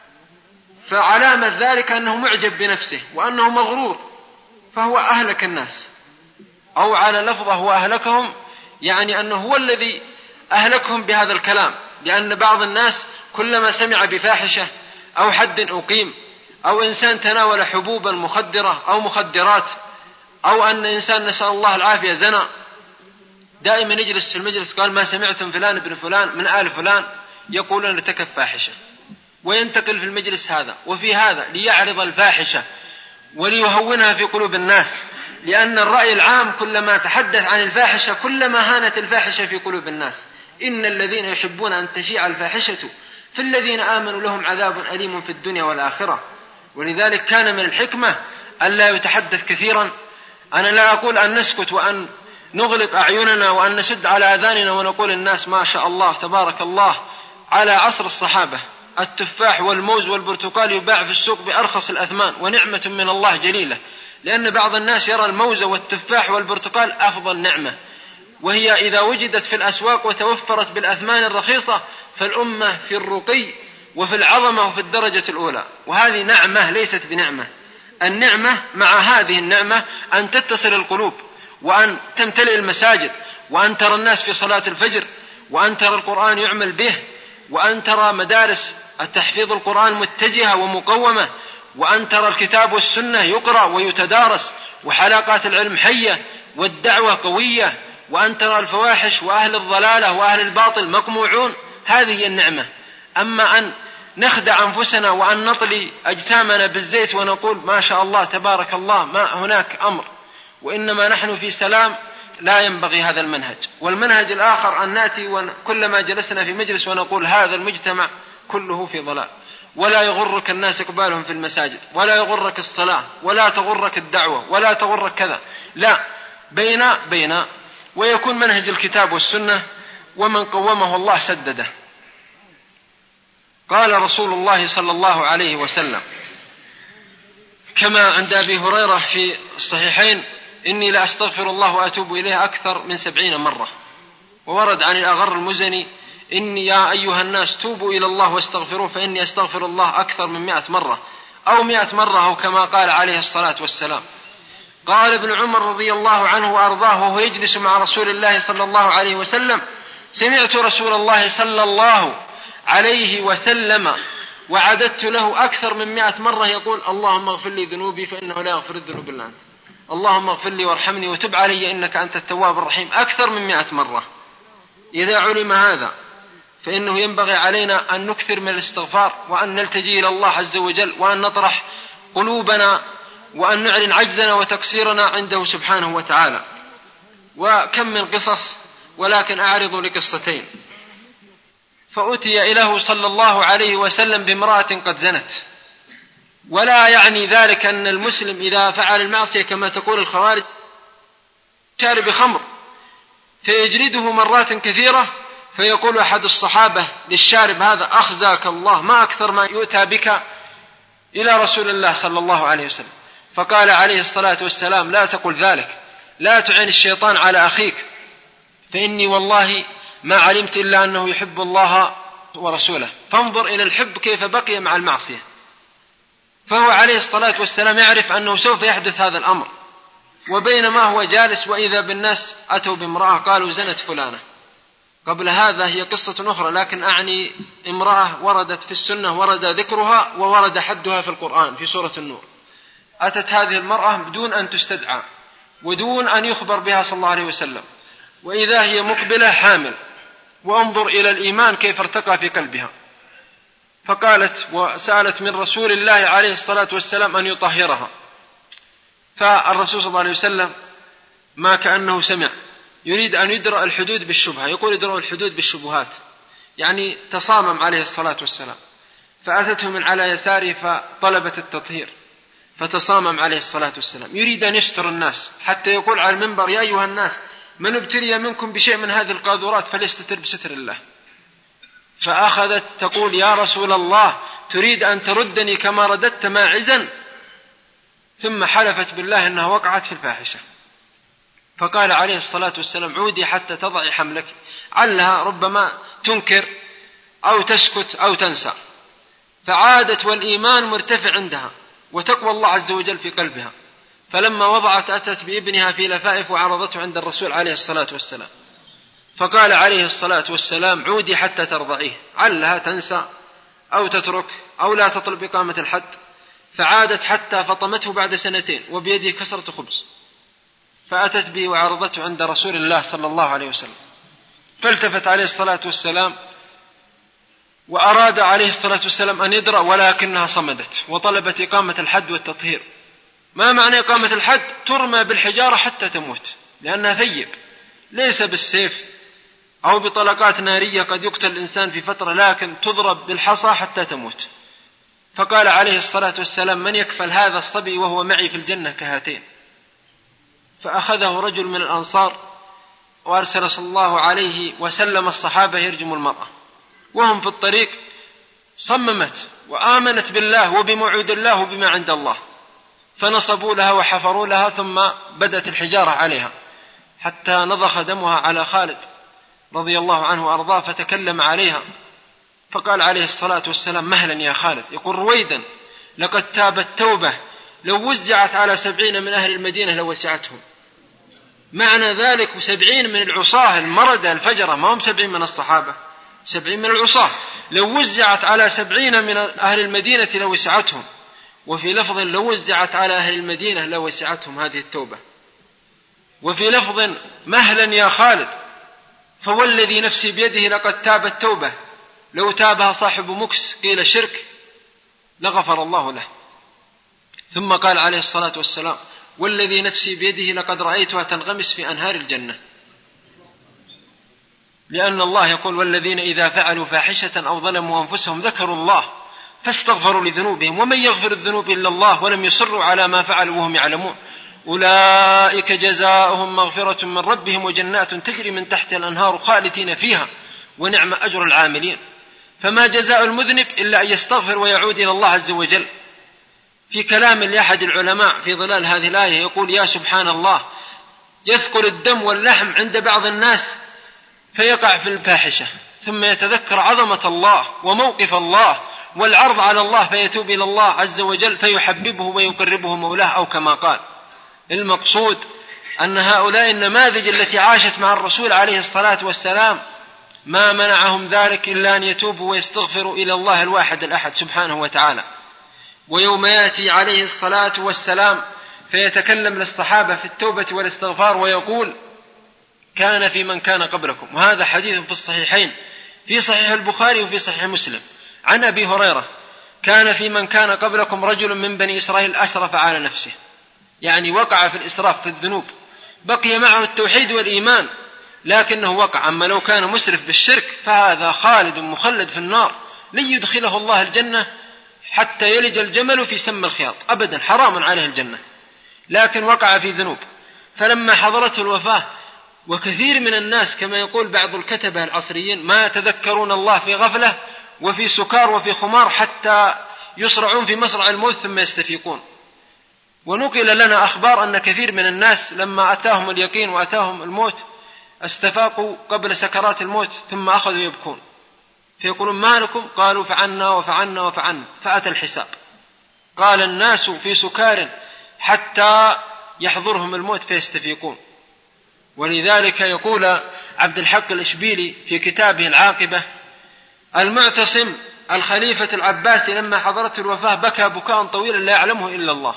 فعلامة ذلك أنه معجب بنفسه وأنه مغرور، فهو أهلك الناس. أو على لفظه هو أهلكهم، يعني أنه هو الذي أهلكهم بهذا الكلام، لأن بعض الناس كلما سمع بفاحشة أو حد أقيم أو إنسان تناول حبوبا مخدرة أو مخدرات أو أن إنسان نسأل الله العافية زنا، دائما يجلس في المجلس قال: ما سمعتم فلان ابن فلان من آل فلان يقولون ارتكب فاحشة، وينتقل في المجلس هذا وفي هذا ليعرض الفاحشة وليهونها في قلوب الناس، لأن الرأي العام كلما تحدث عن الفاحشة كلما هانت الفاحشة في قلوب الناس. إن الذين يحبون أن تشيع الفاحشة في الذين آمنوا لهم عذاب أليم في الدنيا والآخرة. ولذلك كان من الحكمة أن لا يتحدث كثيرا. أنا لا أقول أن نسكت وأن نغلق أعيننا وأن نسد على آذاننا ونقول الناس ما شاء الله تبارك الله. على عصر الصحابة التفاح والموز والبرتقال يباع في السوق بأرخص الأثمان، ونعمة من الله جليلة، لأن بعض الناس يرى الموز والتفاح والبرتقال أفضل نعمة، وهي إذا وجدت في الأسواق وتوفرت بالأثمان الرخيصة فالأمة في الرقي وفي العظمة وفي الدرجة الأولى. وهذه نعمة ليست بنعمة. النعمة مع هذه النعمة أن تتصل القلوب، وأن تمتلئ المساجد، وأن ترى الناس في صلاة الفجر، وأن ترى القرآن يعمل به، وأن ترى مدارس التحفيظ القرآن متجهة ومقومة، وأن ترى الكتاب والسنة يقرأ ويتدارس، وحلقات العلم حية والدعوة قوية، وأن ترى الفواحش وأهل الضلالة وأهل الباطل مقموعون. هذه هي النعمة. أما أن نخدع أنفسنا وأن نطلي أجسامنا بالزيت ونقول ما شاء الله تبارك الله ما هناك أمر، وإنما نحن في سلام، لا ينبغي هذا المنهج. والمنهج الآخر أن نأتي وكلما جلسنا في مجلس ونقول هذا المجتمع كله في ضلال، ولا يغرك الناس إقبالهم في المساجد، ولا يغرك الصلاة، ولا تغرك الدعوة، ولا تغرك كذا، لا، بين ويكون منهج الكتاب والسنة، ومن قومه الله سدده. قال رسول الله صلى الله عليه وسلم كما عند أبي هريرة في الصحيحين: إني لا أستغفر الله وأتوب إليه أكثر من 70 مرة. وورد عن الأغر المزني: إني يا أيها الناس توبوا إلى الله واستغفروه فإني أستغفر الله أكثر من 100 مرة أو 100 مرة، أو كما قال عليه الصلاة والسلام. قال ابن عمر رضي الله عنه وأرضاه وهو يجلس مع رسول الله صلى الله عليه وسلم: سمعت رسول الله صلى الله عليه وسلم وعددت له أكثر من 100 مرة يقول: اللهم اغفر لي ذنوبي فإنه لا يغفر الذنوب إلا أنت، اللهم اغفر لي وارحمني وتب علي إنك أنت التواب الرحيم، أكثر من 100 مرة. إذا علم هذا فإنه ينبغي علينا أن نكثر من الاستغفار، وأن نلتجي إلى الله عز وجل، وأن نطرح قلوبنا، وأن نعلن عجزنا وتقصيرنا عنده سبحانه وتعالى. وكم من قصص، ولكن أعرض لقصتين. فأتي إليه صلى الله عليه وسلم بامرأة قد زنت، ولا يعني ذلك أن المسلم إذا فعل المعصية كما تقول الخوارج شارب خمر فيجلده مرات كثيرة، فيقول أحد الصحابة للشارب هذا: أخزاك الله، ما أكثر ما يؤتى بك إلى رسول الله صلى الله عليه وسلم. فقال عليه الصلاة والسلام: لا تقل ذلك، لا تعين الشيطان على أخيك، فإني والله ما علمت إلا أنه يحب الله ورسوله. فانظر إلى الحب كيف بقي مع المعصية. فهو عليه الصلاة والسلام يعرف أنه سوف يحدث هذا الأمر، وبينما هو جالس وإذا بالناس أتوا بامرأة قالوا: زنت فلانة. قبل هذا هي قصة أخرى، لكن أعني امرأة وردت في السنة، ورد ذكرها وورد حدها في القرآن في سورة النور. أتت هذه المرأة بدون أن تستدعى ودون أن يخبر بها صلى الله عليه وسلم، وإذا هي مقبلة حامل، وانظر إلى الإيمان كيف ارتقى في قلبها. فقالت وسألت من رسول الله عليه الصلاة والسلام أن يطهرها، فالرسول صلى الله عليه وسلم ما كأنه سمع، يريد أن يدرأ الحدود بالشبهة، يقول يدرأ الحدود بالشبهات، يعني تصامم عليه الصلاة والسلام. فأتته من على يساره فطلبت التطهير، فتصامم عليه الصلاة والسلام، يريد أن يستر الناس حتى يقول على المنبر: يا أيها الناس من ابتلي منكم بشيء من هذه القاذورات فليستتر بستر الله. فأخذت تقول: يا رسول الله تريد أن تردني كما رددت ماعزا؟ ثم حلفت بالله أنها وقعت في الفاحشة. فقال عليه الصلاة والسلام: عودي حتى تضعي حملك، علها ربما تنكر أو تسكت أو تنسى. فعادت والإيمان مرتفع عندها وتقوى الله عز وجل في قلبها. فلما وضعت أتت بابنها في لفائف وعرضته عند الرسول عليه الصلاة والسلام، فقال عليه الصلاة والسلام: عودي حتى ترضعيه، علها تنسى أو تترك أو لا تطلب إقامة الحد. فعادت حتى فطمته بعد 2 وبيده كسرة خبز، فأتت به وعرضته عند رسول الله صلى الله عليه وسلم. فالتفت عليه الصلاة والسلام وأراد عليه الصلاة والسلام أن يدرأ، ولكنها صمدت وطلبت إقامة الحد والتطهير. ما معنى إقامة الحد؟ ترمى بالحجارة حتى تموت، لأنها ثيب، ليس بالسيف أو بطلقات نارية قد يقتل الإنسان في فترة، لكن تضرب بالحصى حتى تموت. فقال عليه الصلاة والسلام: من يكفل هذا الصبي وهو معي في الجنة كهاتين؟ فأخذه رجل من الأنصار وأرسل صلى الله عليه وسلم الصحابة يرجم المرأة، وهم في الطريق صممت وآمنت بالله وبموعد الله وبما عند الله، فنصبوا لها وحفروا لها، ثم بدت الحجارة عليها حتى نضخ دمها على خالد رضي الله عنه وأرضاه، فتكلم عليها. فقال عليه الصلاة والسلام: مهلا يا خالد. يقول: رويدا، لقد تابت توبة لو وزعت على 70 من أهل المدينة لوسعتهم. معنى ذلك 70 من العصاة المردة الفجرة، ما هم 70 من الصحابة، 70 من العصاة، لو وزعت على 70 من أهل المدينة لوسعتهم. وفي لفظ: لو وزعت على أهل المدينة لوسعتهم هذه التوبة. وفي لفظ: مهلا يا خالد، فوالذي نفسي بيده لقد تابت توبة لو تابها صاحب مكس قيل شرك لغفر الله له. ثم قال عليه الصلاة والسلام: والذي نفسي بيده لقد رأيتها تنغمس في أنهار الجنة. لأن الله يقول: والذين إذا فعلوا فاحشة أو ظلموا أنفسهم ذكروا الله فاستغفروا لذنوبهم ومن يغفر الذنوب إلا الله ولم يصروا على ما فعلوا وهم يعلمون أولئك جزاؤهم مغفرة من ربهم وجنات تجري من تحت الأنهار خالدين فيها ونعم أجر العاملين. فما جزاء المذنب إلا أن يستغفر ويعود إلى الله عز وجل. في كلام لأحد العلماء في ظلال هذه الآية يقول: يا سبحان الله، يثقل الدم واللحم عند بعض الناس فيقع في الفاحشة، ثم يتذكر عظمة الله وموقف الله والعرض على الله فيتوب إلى الله عز وجل فيحببه ويقربه مولاه، أو كما قال. المقصود أن هؤلاء النماذج التي عاشت مع الرسول عليه الصلاة والسلام ما منعهم ذلك إلا أن يتوبوا ويستغفروا إلى الله الواحد الأحد سبحانه وتعالى. ويوم يأتي عليه الصلاة والسلام فيتكلم للصحابة في التوبة والاستغفار ويقول: كان في من كان قبلكم، وهذا حديث في الصحيحين في صحيح البخاري وفي صحيح مسلم عن أبي هريرة: كان في من كان قبلكم رجل من بني إسرائيل أسرف على نفسه، يعني وقع في الإسراف في الذنوب، بقي معه التوحيد والإيمان لكنه وقع. أما لو كان مسرف بالشرك فهذا خالد مخلد في النار، لن يدخله الله الجنة حتى يلج الجمل في سم الخياط، أبدا، حرام عليه الجنة، لكن وقع في ذنوب. فلما حضرته الوفاة، وكثير من الناس كما يقول بعض الكتبة العصريين ما يتذكرون الله في غفلة وفي سكار وفي خمار حتى يصرعون في مصرع الموت ثم يستفيقون. ونقل لنا أخبار أن كثير من الناس لما أتاهم اليقين وأتاهم الموت استفاقوا قبل سكرات الموت ثم أخذوا يبكون، فيقولون: ما لكم؟ قالوا: فعلنا وفعلنا وفعلنا. فأتى الحساب، قال الناس في سكار حتى يحضرهم الموت فيستفيقون. ولذلك يقول عبد الحق الإشبيلي في كتابه العاقبة: المعتصم الخليفة العباسي لما حضرته الوفاة بكى بكاء طويلا لا يعلمه إلا الله.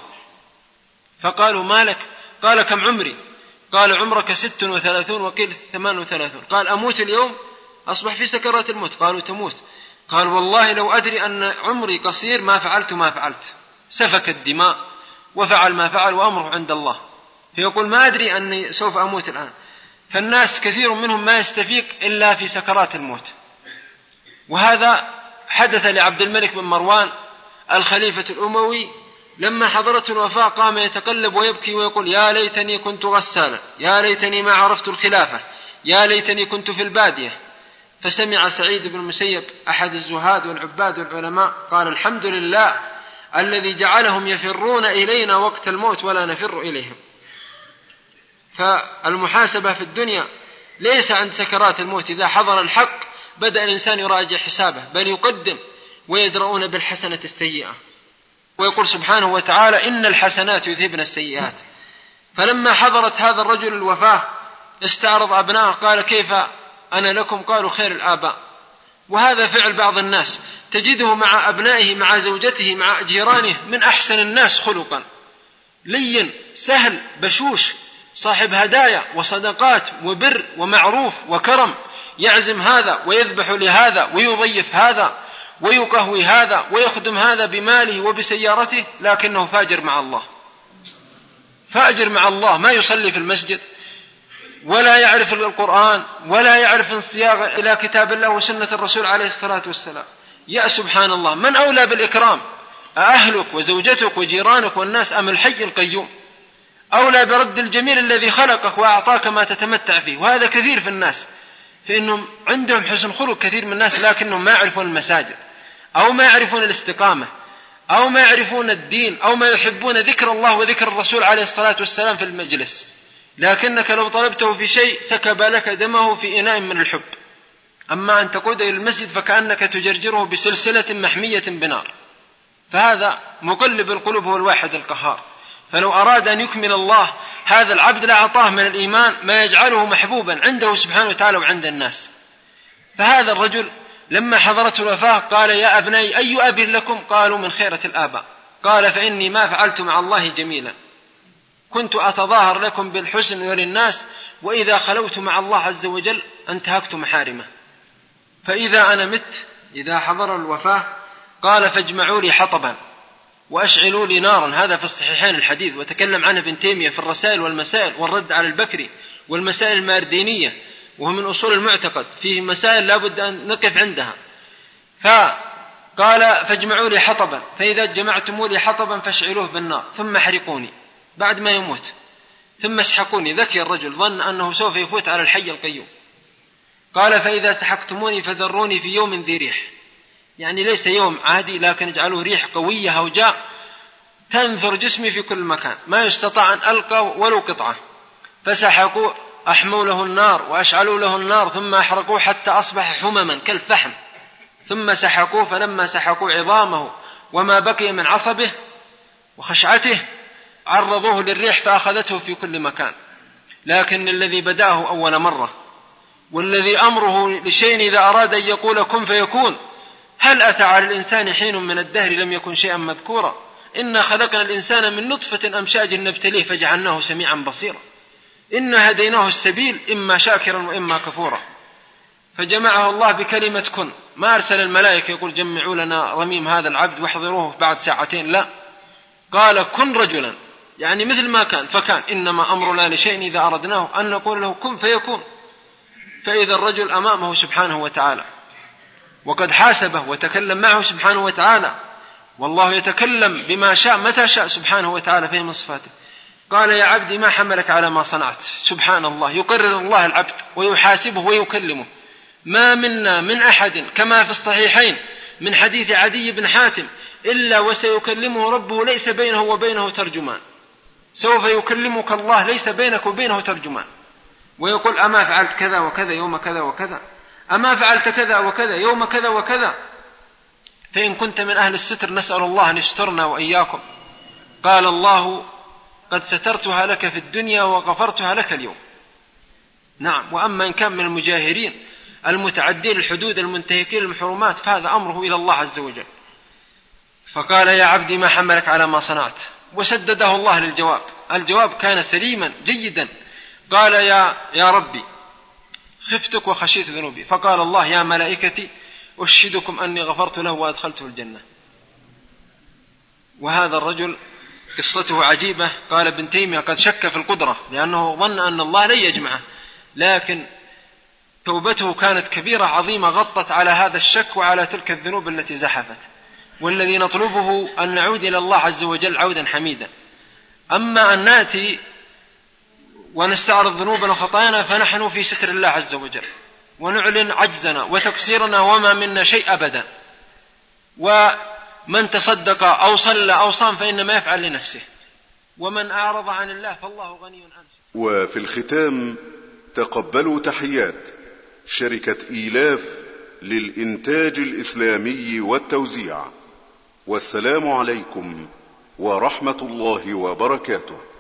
فقالوا: ما لك؟ قال: كم عمري؟ قال: عمرك 36 وقيل 38. قال: أموت اليوم؟ أصبح في سكرات الموت. قالوا: تموت. قال والله لو أدري أن عمري قصير ما فعلت ما فعلت، سفك الدماء وفعل ما فعل وأمره عند الله. فيقول ما أدري أني سوف أموت الآن. فالناس كثير منهم ما يستفيق إلا في سكرات الموت. وهذا حدث لعبد الملك بن مروان الخليفة الأموي، لما حضرته الوفاة قام يتقلب ويبكي ويقول يا ليتني كنت غسالا، يا ليتني ما عرفت الخلافة، يا ليتني كنت في البادية. فسمع سعيد بن المسيب أحد الزهاد والعباد والعلماء قال الحمد لله الذي جعلهم يفرون إلينا وقت الموت ولا نفر إليهم. فالمحاسبة في الدنيا ليس عند سكرات الموت، إذا حضر الحق بدأ الإنسان يراجع حسابه، بل يقدم ويدرؤون بالحسنة السيئة. ويقول سبحانه وتعالى إن الحسنات يذهبن السيئات. فلما حضرت هذا الرجل الوفاة استعرض أبنائه قال كيف أنا لكم؟ قالوا خير الآباء. وهذا فعل بعض الناس تجده مع أبنائه مع زوجته مع جيرانه من أحسن الناس خلقا، لين سهل بشوش، صاحب هدايا وصدقات وبر ومعروف وكرم، يعزم هذا ويذبح لهذا ويضيف هذا ويقهوي هذا ويخدم هذا بماله وبسيارته، لكنه فاجر مع الله، فاجر مع الله، ما يصلي في المسجد ولا يعرف القرآن ولا يعرف الصياغة إلى كتاب الله وسنة الرسول عليه الصلاة والسلام. يا سبحان الله، من أولى بالإكرام؟ أهلك وزوجتك وجيرانك والناس أم الحي القيوم؟ أولى برد الجميل الذي خلقك وأعطاك ما تتمتع فيه. وهذا كثير في الناس، فإنهم عندهم حسن خلق كثير من الناس، لكنهم ما يعرفون المساجد أو ما يعرفون الاستقامة أو ما يعرفون الدين أو ما يحبون ذكر الله وذكر الرسول عليه الصلاة والسلام في المجلس. لكنك لو طلبته في شيء سكب لك دمه في إناء من الحب. أما أن تقود إلى المسجد فكأنك تجرجره بسلسلة محمية بنار. فهذا مقلب القلوب هو الواحد القهار. فلو أراد أن يكمل الله هذا العبد لأعطاه من الإيمان ما يجعله محبوبا عنده سبحانه وتعالى وعند الناس. فهذا الرجل لما حضرته الوفاة قال يا أبنائي أي أب لكم؟ قالوا من خيرة الآباء. قال فإني ما فعلت مع الله جميلا، كنت أتظاهر لكم بالحسن وللناس، وإذا خلوت مع الله عز وجل انتهكت محارمه. فإذا أنا مت، إذا حضر الوفاة قال فاجمعوا لي حطبا وأشعلوا لي نارا. هذا في الصحيحين الحديث، وتكلم عنه ابن تيمية في الرسائل والمسائل والرد على البكري والمسائل الماردينية، وهو من أصول المعتقد، فيه مسائل لا بد أن نقف عندها. فقال فاجمعوا لي حطبا، فإذا جمعتموا لي حطبا فاشعلوه بالنار ثم احرقوني بعد ما يموت ثم اسحقوني. ذكي الرجل، ظن أنه سوف يفوت على الحي القيوم. قال فإذا سحقتموني فذروني في يوم ذي ريح، يعني ليس يوم عادي لكن اجعلوه ريح قوية هوجاء تنثر جسمي في كل مكان، ما يستطاع أن ألقى ولو قطعة. فسحقوا، أحموا له النار وأشعلوا له النار ثم أحرقوه حتى أصبح حمما كالفحم، ثم سحقوه، فلما سحقوا عظامه وما بقي من عصبه وخشعته عرضوه للريح فأخذته في كل مكان. لكن الذي بدأه أول مرة، والذي أمره لشيء إذا أراد أن يقول كن فيكون، هل أتى على الإنسان حين من الدهر لم يكن شيئا مذكورا؟ إنا خلقنا الإنسان من نطفة أمشاج نبتليه فجعلناه سميعا بصيرا، إنا هديناه السبيل إما شاكرا وإما كفورا. فجمعه الله بكلمة كن، ما أرسل الملائكة يقول جمعوا لنا رميم هذا العبد واحضروه بعد ساعتين، لا، قال كن رجلا، يعني مثل ما كان فكان. إنما أمرنا لشيء إذا أردناه أن نقول له كن فيكون. فإذا الرجل أمامه سبحانه وتعالى وقد حاسبه وتكلم معه سبحانه وتعالى، والله يتكلم بما شاء متى شاء سبحانه وتعالى فيه من صفاته. قال يا عبدي ما حملك على ما صنعت. سبحان الله، يقرر الله العبد ويحاسبه ويكلمه. ما منا من أحد كما في الصحيحين من حديث عدي بن حاتم إلا وسيكلمه ربه ليس بينه وبينه ترجمان. سوف يكلمك الله ليس بينك وبينه ترجمان، ويقول أما فعلت كذا وكذا يوم كذا وكذا، أما فعلت كذا وكذا يوم كذا وكذا. فإن كنت من أهل الستر نسأل الله أن يسترنا وإياكم. قال الله قد سترتها لك في الدنيا وغفرتها لك اليوم. نعم، وأما إن كان من المجاهرين المتعدين الحدود المنتهكين المحرمات فهذا أمره إلى الله عز وجل. فقال يا عبدي ما حملك على ما صنعت، وسدده الله للجواب. الجواب كان سليما جيدا. قال يا ربي خفتك وخشيت ذنوبي. فقال الله يا ملائكتي أشهدكم أني غفرت له وأدخلته الجنة. وهذا الرجل قصته عجيبة. قال ابن تيمية قد شك في القدرة لأنه ظن أن الله لن يجمعه، لكن توبته كانت كبيرة عظيمة غطت على هذا الشك وعلى تلك الذنوب التي زحفت. والذي نطلبه أن نعود إلى الله عز وجل عودا حميدا. أما أن نأتي ونستعرض ذنوبنا وخطايانا فنحن في ستر الله عز وجل ونعلن عجزنا وتقصيرنا وما منا شيء أبدا. ومن تصدق أو صلى أو صام فإنما يفعل لنفسه، ومن أعرض عن الله فالله غني عنه. وفي الختام تقبلوا تحيات شركة إيلاف للإنتاج الإسلامي والتوزيع، والسلام عليكم ورحمة الله وبركاته.